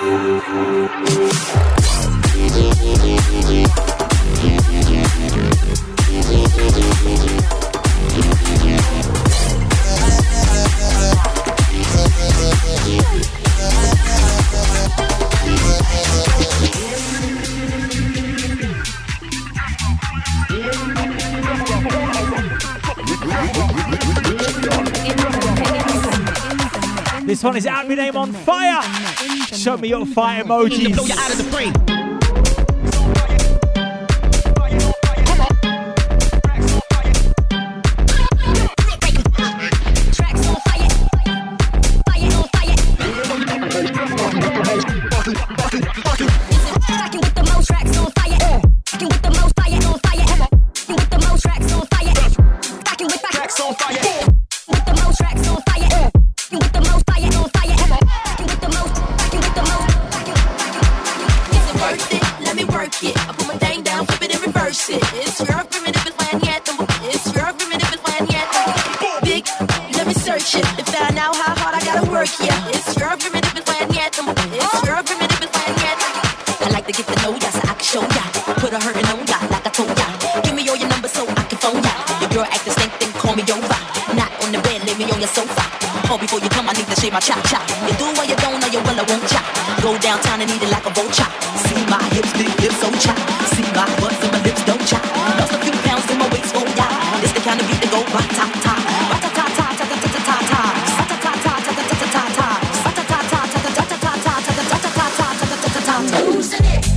This one is Out My Name on Fire. Show me your fire emojis. Blow you out of the frame. My cha cha, you do what you don't know, you will I won't cha. Go downtown and eat it like a vulture. See my hips, big hips, so cha. See my butts and my lips don't cha. Lost a few pounds in my waist, oh yeah. It's the kind of beat that go ra ta ta, ra ta ta ta ta ta ta ta ta, sa ta ta ta ta ta ta ta ta, sa ta ta ta ta ta ta ta ta ta ta ta ta ta ta ta ta. Who's in it?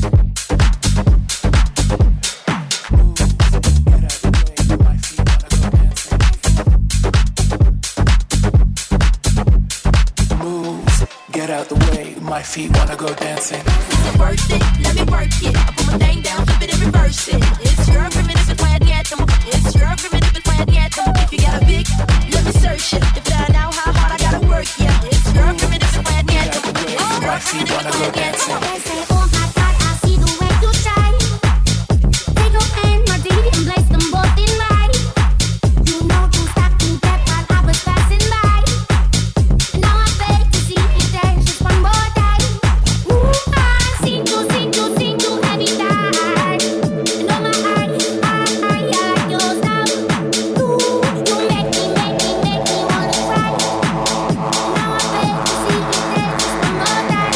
My feet wanna go dancing. Worth it, let me work it. I put my thing down, flip it and reverse it. It's your primitive plan yet. It's your primitive plan yet. If you got a big, let me search it. To find out how hard I gotta work, yeah. It's your primitive plan yet. It's your My feet wanna go dancing. Oh my God, I see the way you shine. Take your hand, my dear, and place them both in mine. You know you stopped me dead while I was passing by. And now I beg to see you dance just one more time. Ooh, I see you, see you, see you every time. And oh my eye, I, I, I like your style. Ooh, you make me, make me, make me wanna cry. And now I beg to see you dance just one more time.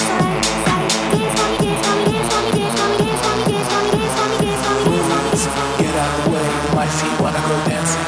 Get out of the way, my feet wanna go dancing.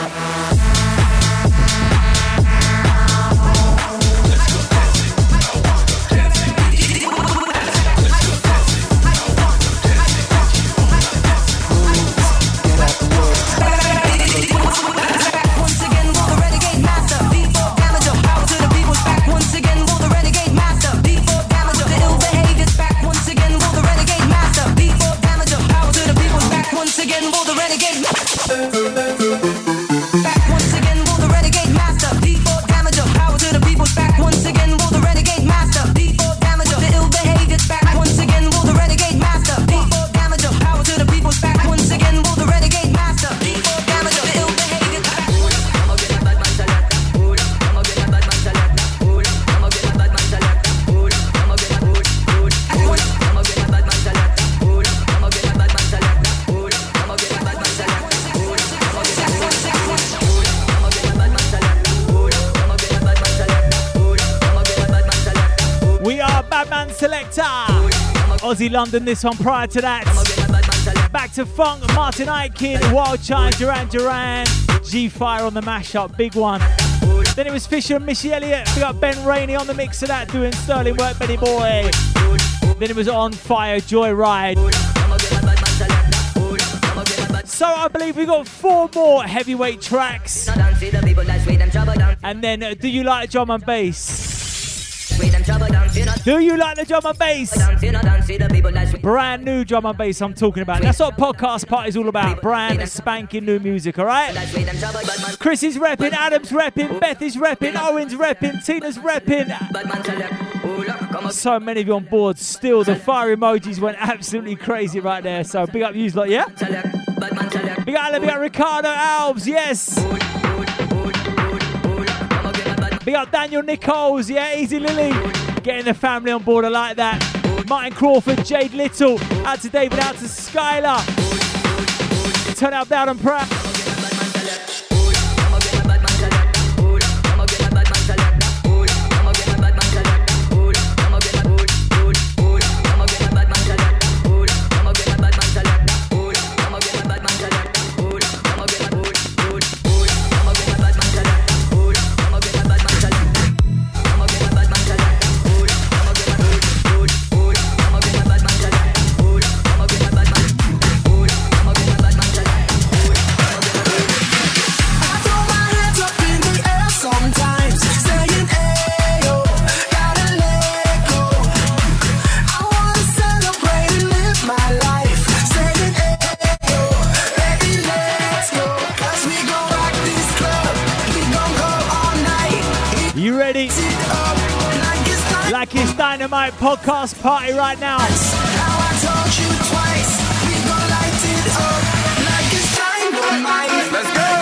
Aussie London, this one prior to that. Back to funk, Martin Aitken, Wild Child, Duran Duran, G-Fire on the mashup, big one. Then it was Fisher and Missy Elliott. We got Ben Rainey on the mix of that, doing sterling work, Benny Boy. Then it was On Fire, Joyride. So I believe we got four more heavyweight tracks. And then, uh, do you like drum and bass? Do you like the drum and bass? Brand new drum and bass I'm talking about. That's what podcast party's all about. Brand spanking new music, alright? Chris is repping, Adam's repping, Beth is repping, Owen's repping, Tina's repping. So many of you on board. Still, the fire emojis went absolutely crazy right there. So big up yous lot, yeah? Big up, big up Ricardo Alves, yes. Big up Daniel Nichols, yeah, Easy Lily. Getting the family on board, I like that. Martin Crawford, Jade Little, out to David, out to Skylar. Turn up loud and proud. Like it's Dynamite podcast party right now. Let's go.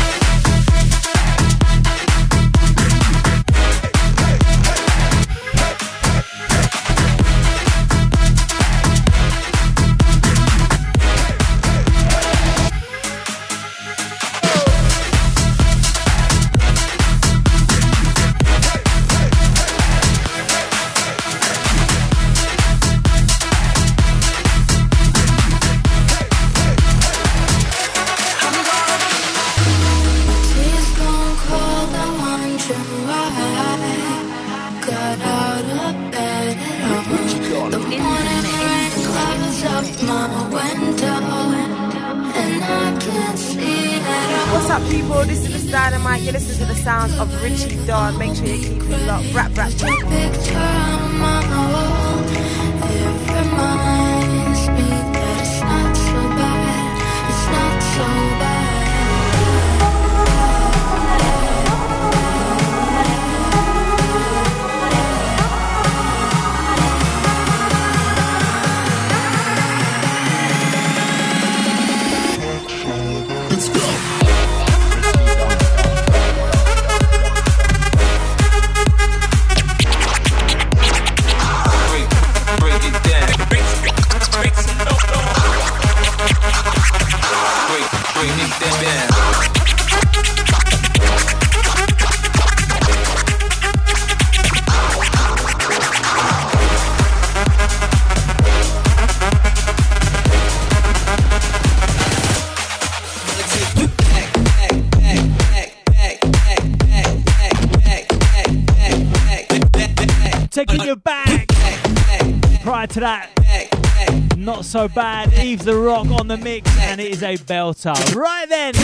What's up, people? This is the Dynamite. You listen to the sounds of Richie Dawn. Make sure you keep it locked. Rap, rap, rap. Taking you back. Prior to that, not so bad. Eve's the Rock on the mix, and it is a belter. Right then,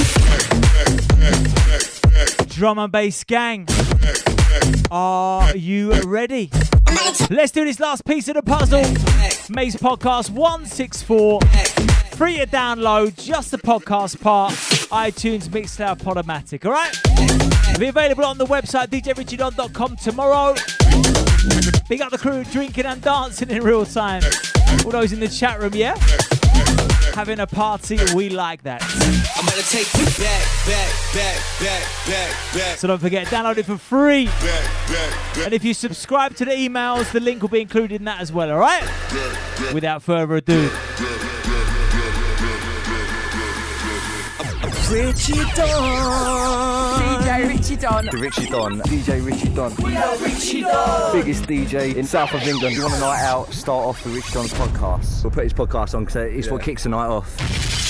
drum and bass gang, are you ready? Let's do this last piece of the puzzle. Maze Podcast one sixty-four. Free to download, just the podcast part. iTunes, Mixcloud, Podomatic. All right? It'll be available on the website d j richie don dot com tomorrow. Big up the crew drinking and dancing in real time. All those in the chat room, yeah? Having a party, we like that. I'm gonna take you back, back, back, back, back, back. So don't forget, download it for free. Back, back, back. And if you subscribe to the emails, the link will be included in that as well, all right? Without further ado. Richie Don. D J Richie Don. The Richie Don. D J Richie Don. We love Richie Don. Biggest D J in south of England. You want a night out, start off the Richie Don's podcast. We'll put his podcast on because it's yeah. what kicks the night off.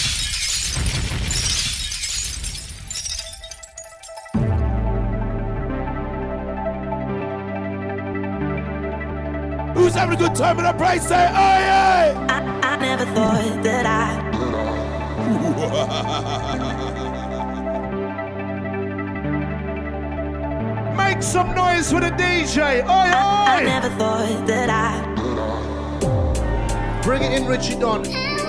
Who's having a good time in a place? Say, oh yeah! I, I never thought that I Make some noise for the D J. Oi, oi! I, I never thought that I Bring it in, Richie Don.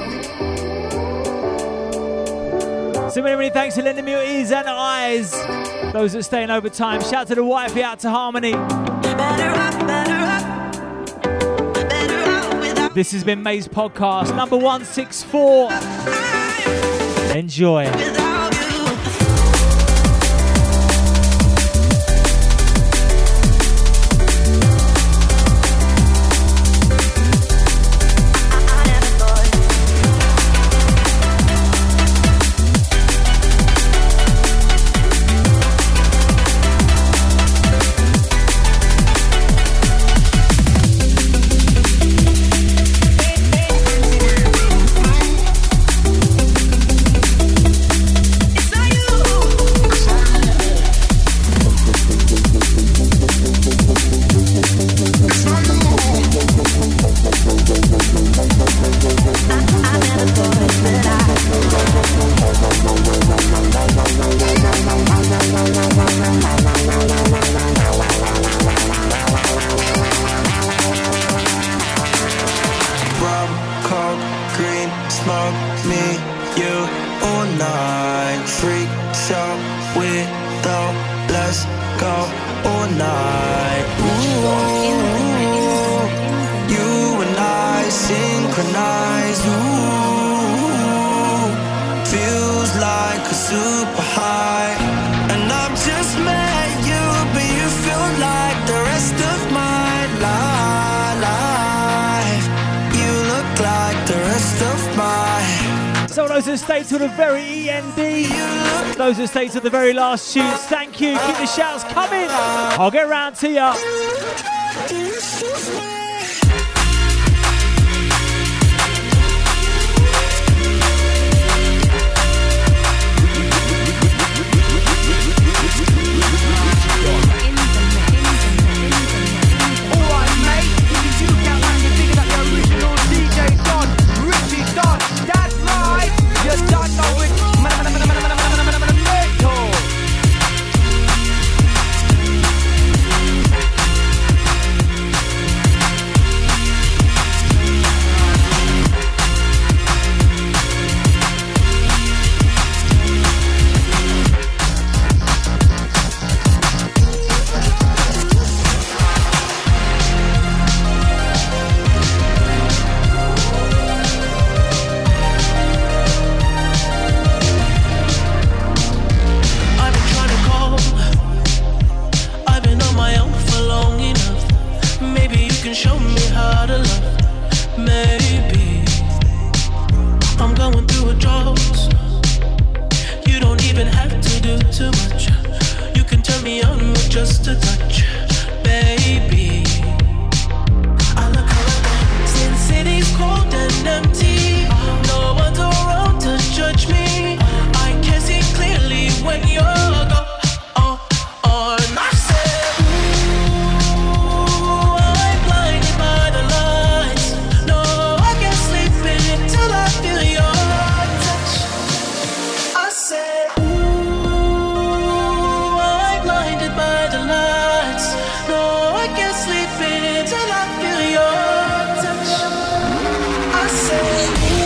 So many, many thanks for lending me your ears and eyes. Those that are staying over time. Shout to the wifey, out to Harmony. better up, better up, better up without This has been Maze Podcast number one sixty-four. Enjoy. without you. smoke me, you all night. Freak show without, let's go all night. Ooh, you and I synchronize. Ooh, feels like a super high. And I've just met you, but you feel like the rest of my life. You look like the rest of my. So those that stay till the very E N D, those that stay till the very last shoots, thank you. Keep the shouts coming. I'll get round to ya. Alright, mate, if you do count like you're thinking like the original D J Don, Richie Don, that's right, you don't know it. I've been trying to call. I've been on my own for long enough. Maybe you can show me how to love. Maybe I'm going through a drought. You don't even have to do too much. You can turn me on with just a touch, baby. I look around since city's cold and empty. No one's around to judge me. I can see clearly when you're gone. Oh, oh, and I said, ooh, I'm blinded by the lights. No, I can't sleep until I feel your touch. I said, ooh, I'm blinded by the lights. No, I can't sleep until I feel your touch. I said,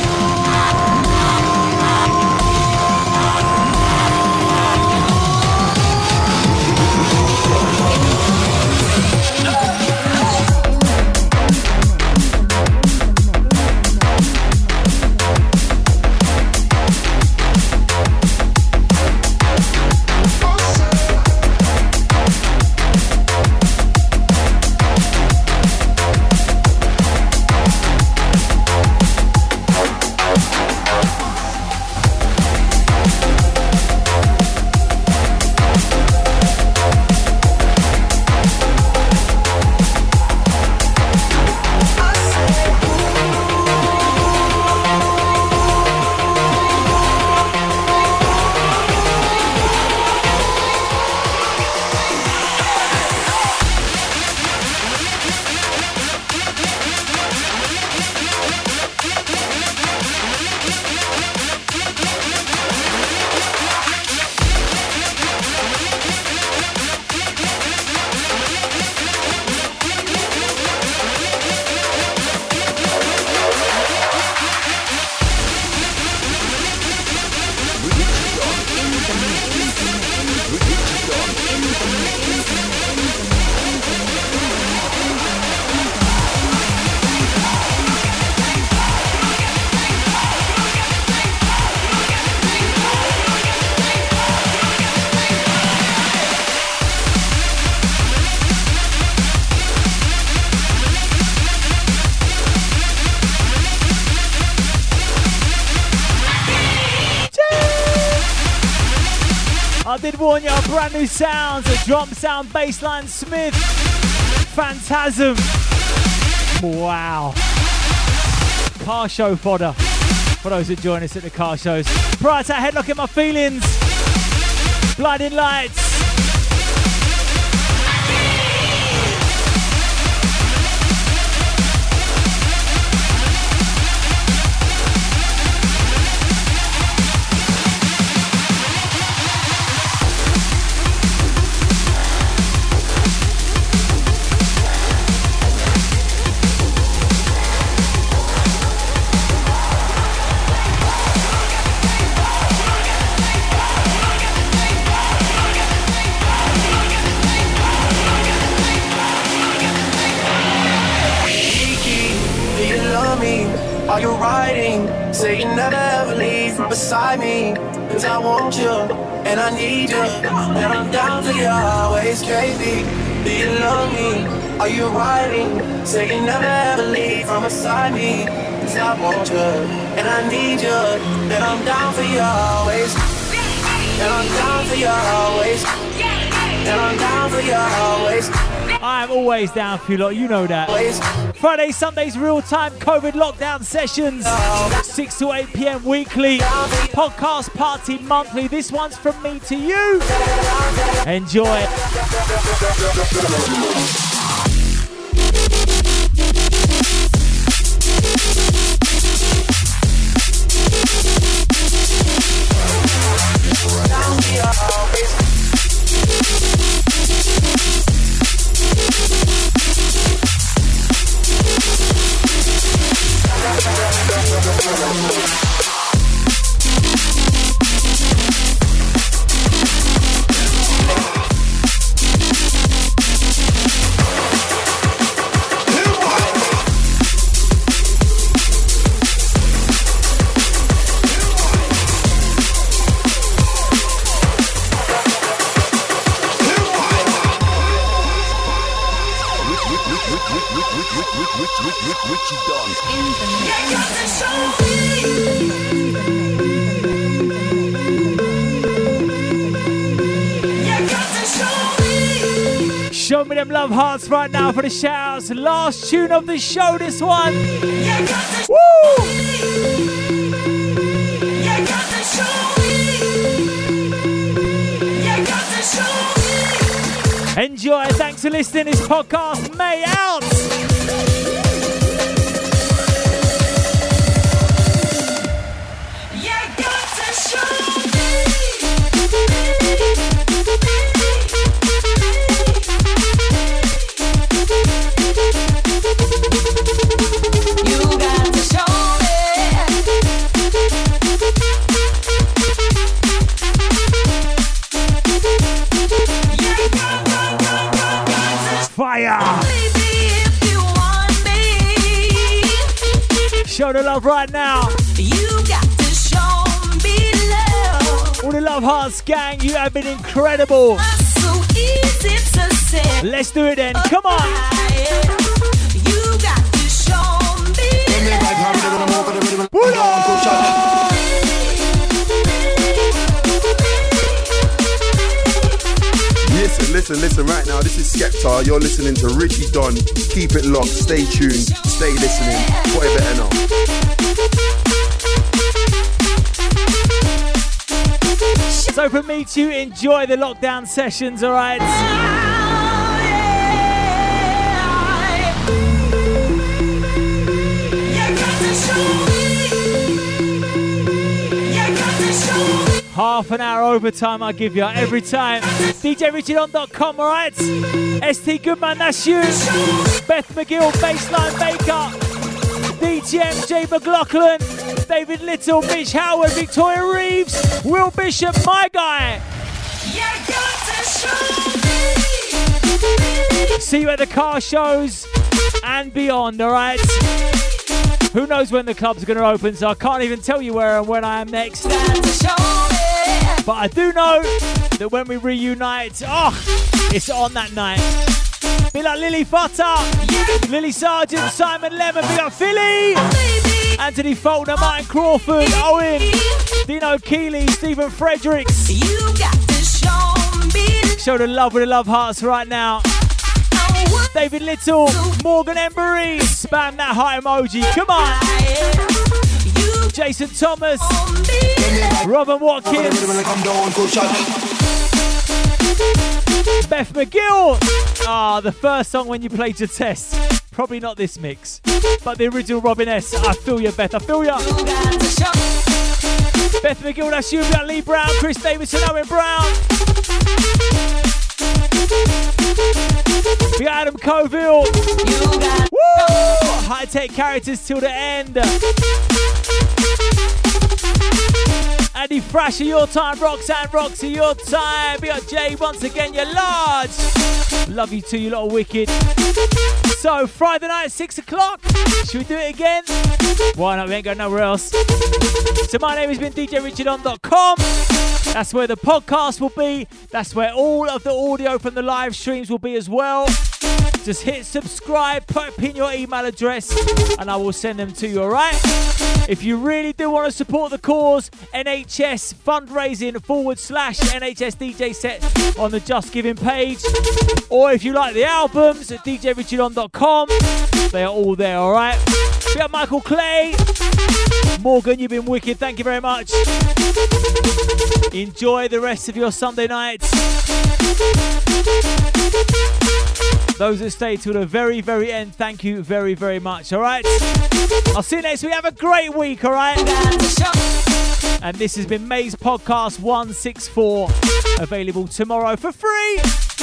I did warn you, brand new sounds, a drum sound, bassline Smith, Phantasm. Wow. Car show fodder for those that join us at the car shows. Prior to that, Headlock in My Feelings, Blinding Lights. Are you riding? Say you never ever leave from beside me. Cause I want you, and I need you, and I'm down for you always, baby. Do you love me? Are you riding? Say you never ever leave from beside me. Cause I want you, and I need you, and I'm down for you always. And I'm down for you always. And I'm down for you always. I'm always down for you lot, you know that. Fridays, Sundays, real-time COVID lockdown sessions. six to eight p.m. weekly. Podcast party monthly. This one's from me to you. Enjoy. Show me them love hearts right now for the shouts. Last tune of the show, this one. Woo! Enjoy. Thanks for listening. This podcast May out. Show the love right now. You got to show me love. All the Love Hearts gang, you have been incredible. So easy to say. Let's do it then. Come on. You got to show me love. Pull up. Listen, listen, listen right now. This is Skepta. You're listening to Richie Don. Keep it locked. Stay tuned. Stay listening. What a better now. So for me to enjoy the lockdown sessions, all right? Half an hour overtime I give you every time. D J Richie Don dot com, alright? S T Goodman, that's you. Beth McGill, Baseline Baker. D T M, J McLaughlin. David Little, Mitch Howard, Victoria Reeves. Will Bishop, my guy. See you at the car shows and beyond, alright? Who knows when the clubs are going to open, so I can't even tell you where and when I am next. But I do know that when we reunite, oh, it's on that night. Be like Lily Futter, Lily Sargent, Simon Lemon, be like Philly, Anthony Faulkner, Martin Crawford, Owen, Dino Keeley, Stephen Fredericks. You got to show me. Show the love with the love hearts right now. David Little, Morgan Embry, spam that heart emoji, come on. Jason Thomas, Robin Watkins, Beth McGill. Ah, the first song when you played your test. Probably not this mix, but the original Robin S. I feel you, Beth, I feel you. Beth McGill, that's you. We got Lee Brown, Chris Davidson, Owen Brown. We got Adam Coville. Woo! High-tech characters till the end. Andy Thrasher, your time. Roxanne Roxy, your time. Big up Jay, once again, you're large. Love you too, you lot of wicked. So, Friday night at six o'clock. Should we do it again? Why not? We ain't going nowhere else. So, my name has been D J Richard on dot com. That's where the podcast will be. That's where all of the audio from the live streams will be as well. Just hit subscribe, put in your email address, and I will send them to you, alright? If you really do want to support the cause, N H S fundraising forward slash N H S D J set on the Just Giving page. Or if you like the albums at D J Richard on dot com, they are all there, alright? We have Michael Clay. Morgan, you've been wicked. Thank you very much. Enjoy the rest of your Sunday nights. Those that stay till the very, very end, thank you very, very much, all right? I'll see you next week. Have a great week, all right? And this has been May's Podcast one sixty-four, available tomorrow for free.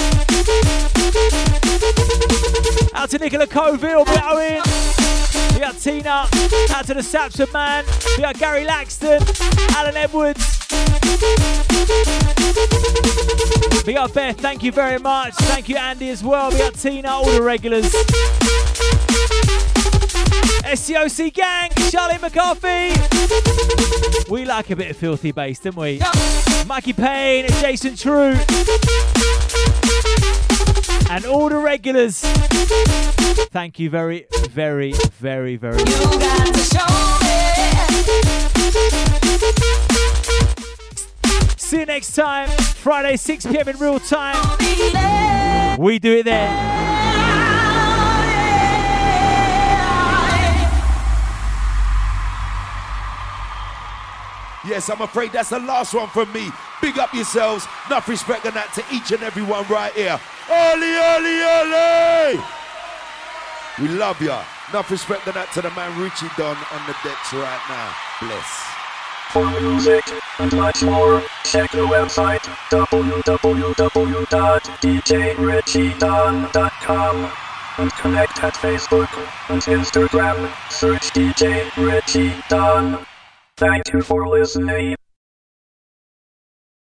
Out to Nicola Coville, Big Owen, Big up Tina, out to the Sapson man, Big up Gary Laxton, Alan Edwards. Big up Beth, thank you very much. Thank you Andy as well. Big up Tina, all the regulars. S C O C gang, Charlie McCarthy. We like a bit of filthy bass, don't we? Mikey Payne, Jason True. And all the regulars. Thank you very, very, very, very much. You got to show me. See you next time, Friday, six p.m. in real time. We do it then. Yes, I'm afraid that's the last one from me. Big up yourselves. Enough respect and that to each and every one right here. Oli, oli, oli! We love ya. Enough respect and that to the man Richie Don on the decks right now. Bless. For music and much more, check the website w w w dot d j richie don dot com and connect at Facebook and Instagram. Search D J Richie Don. Thank you for listening.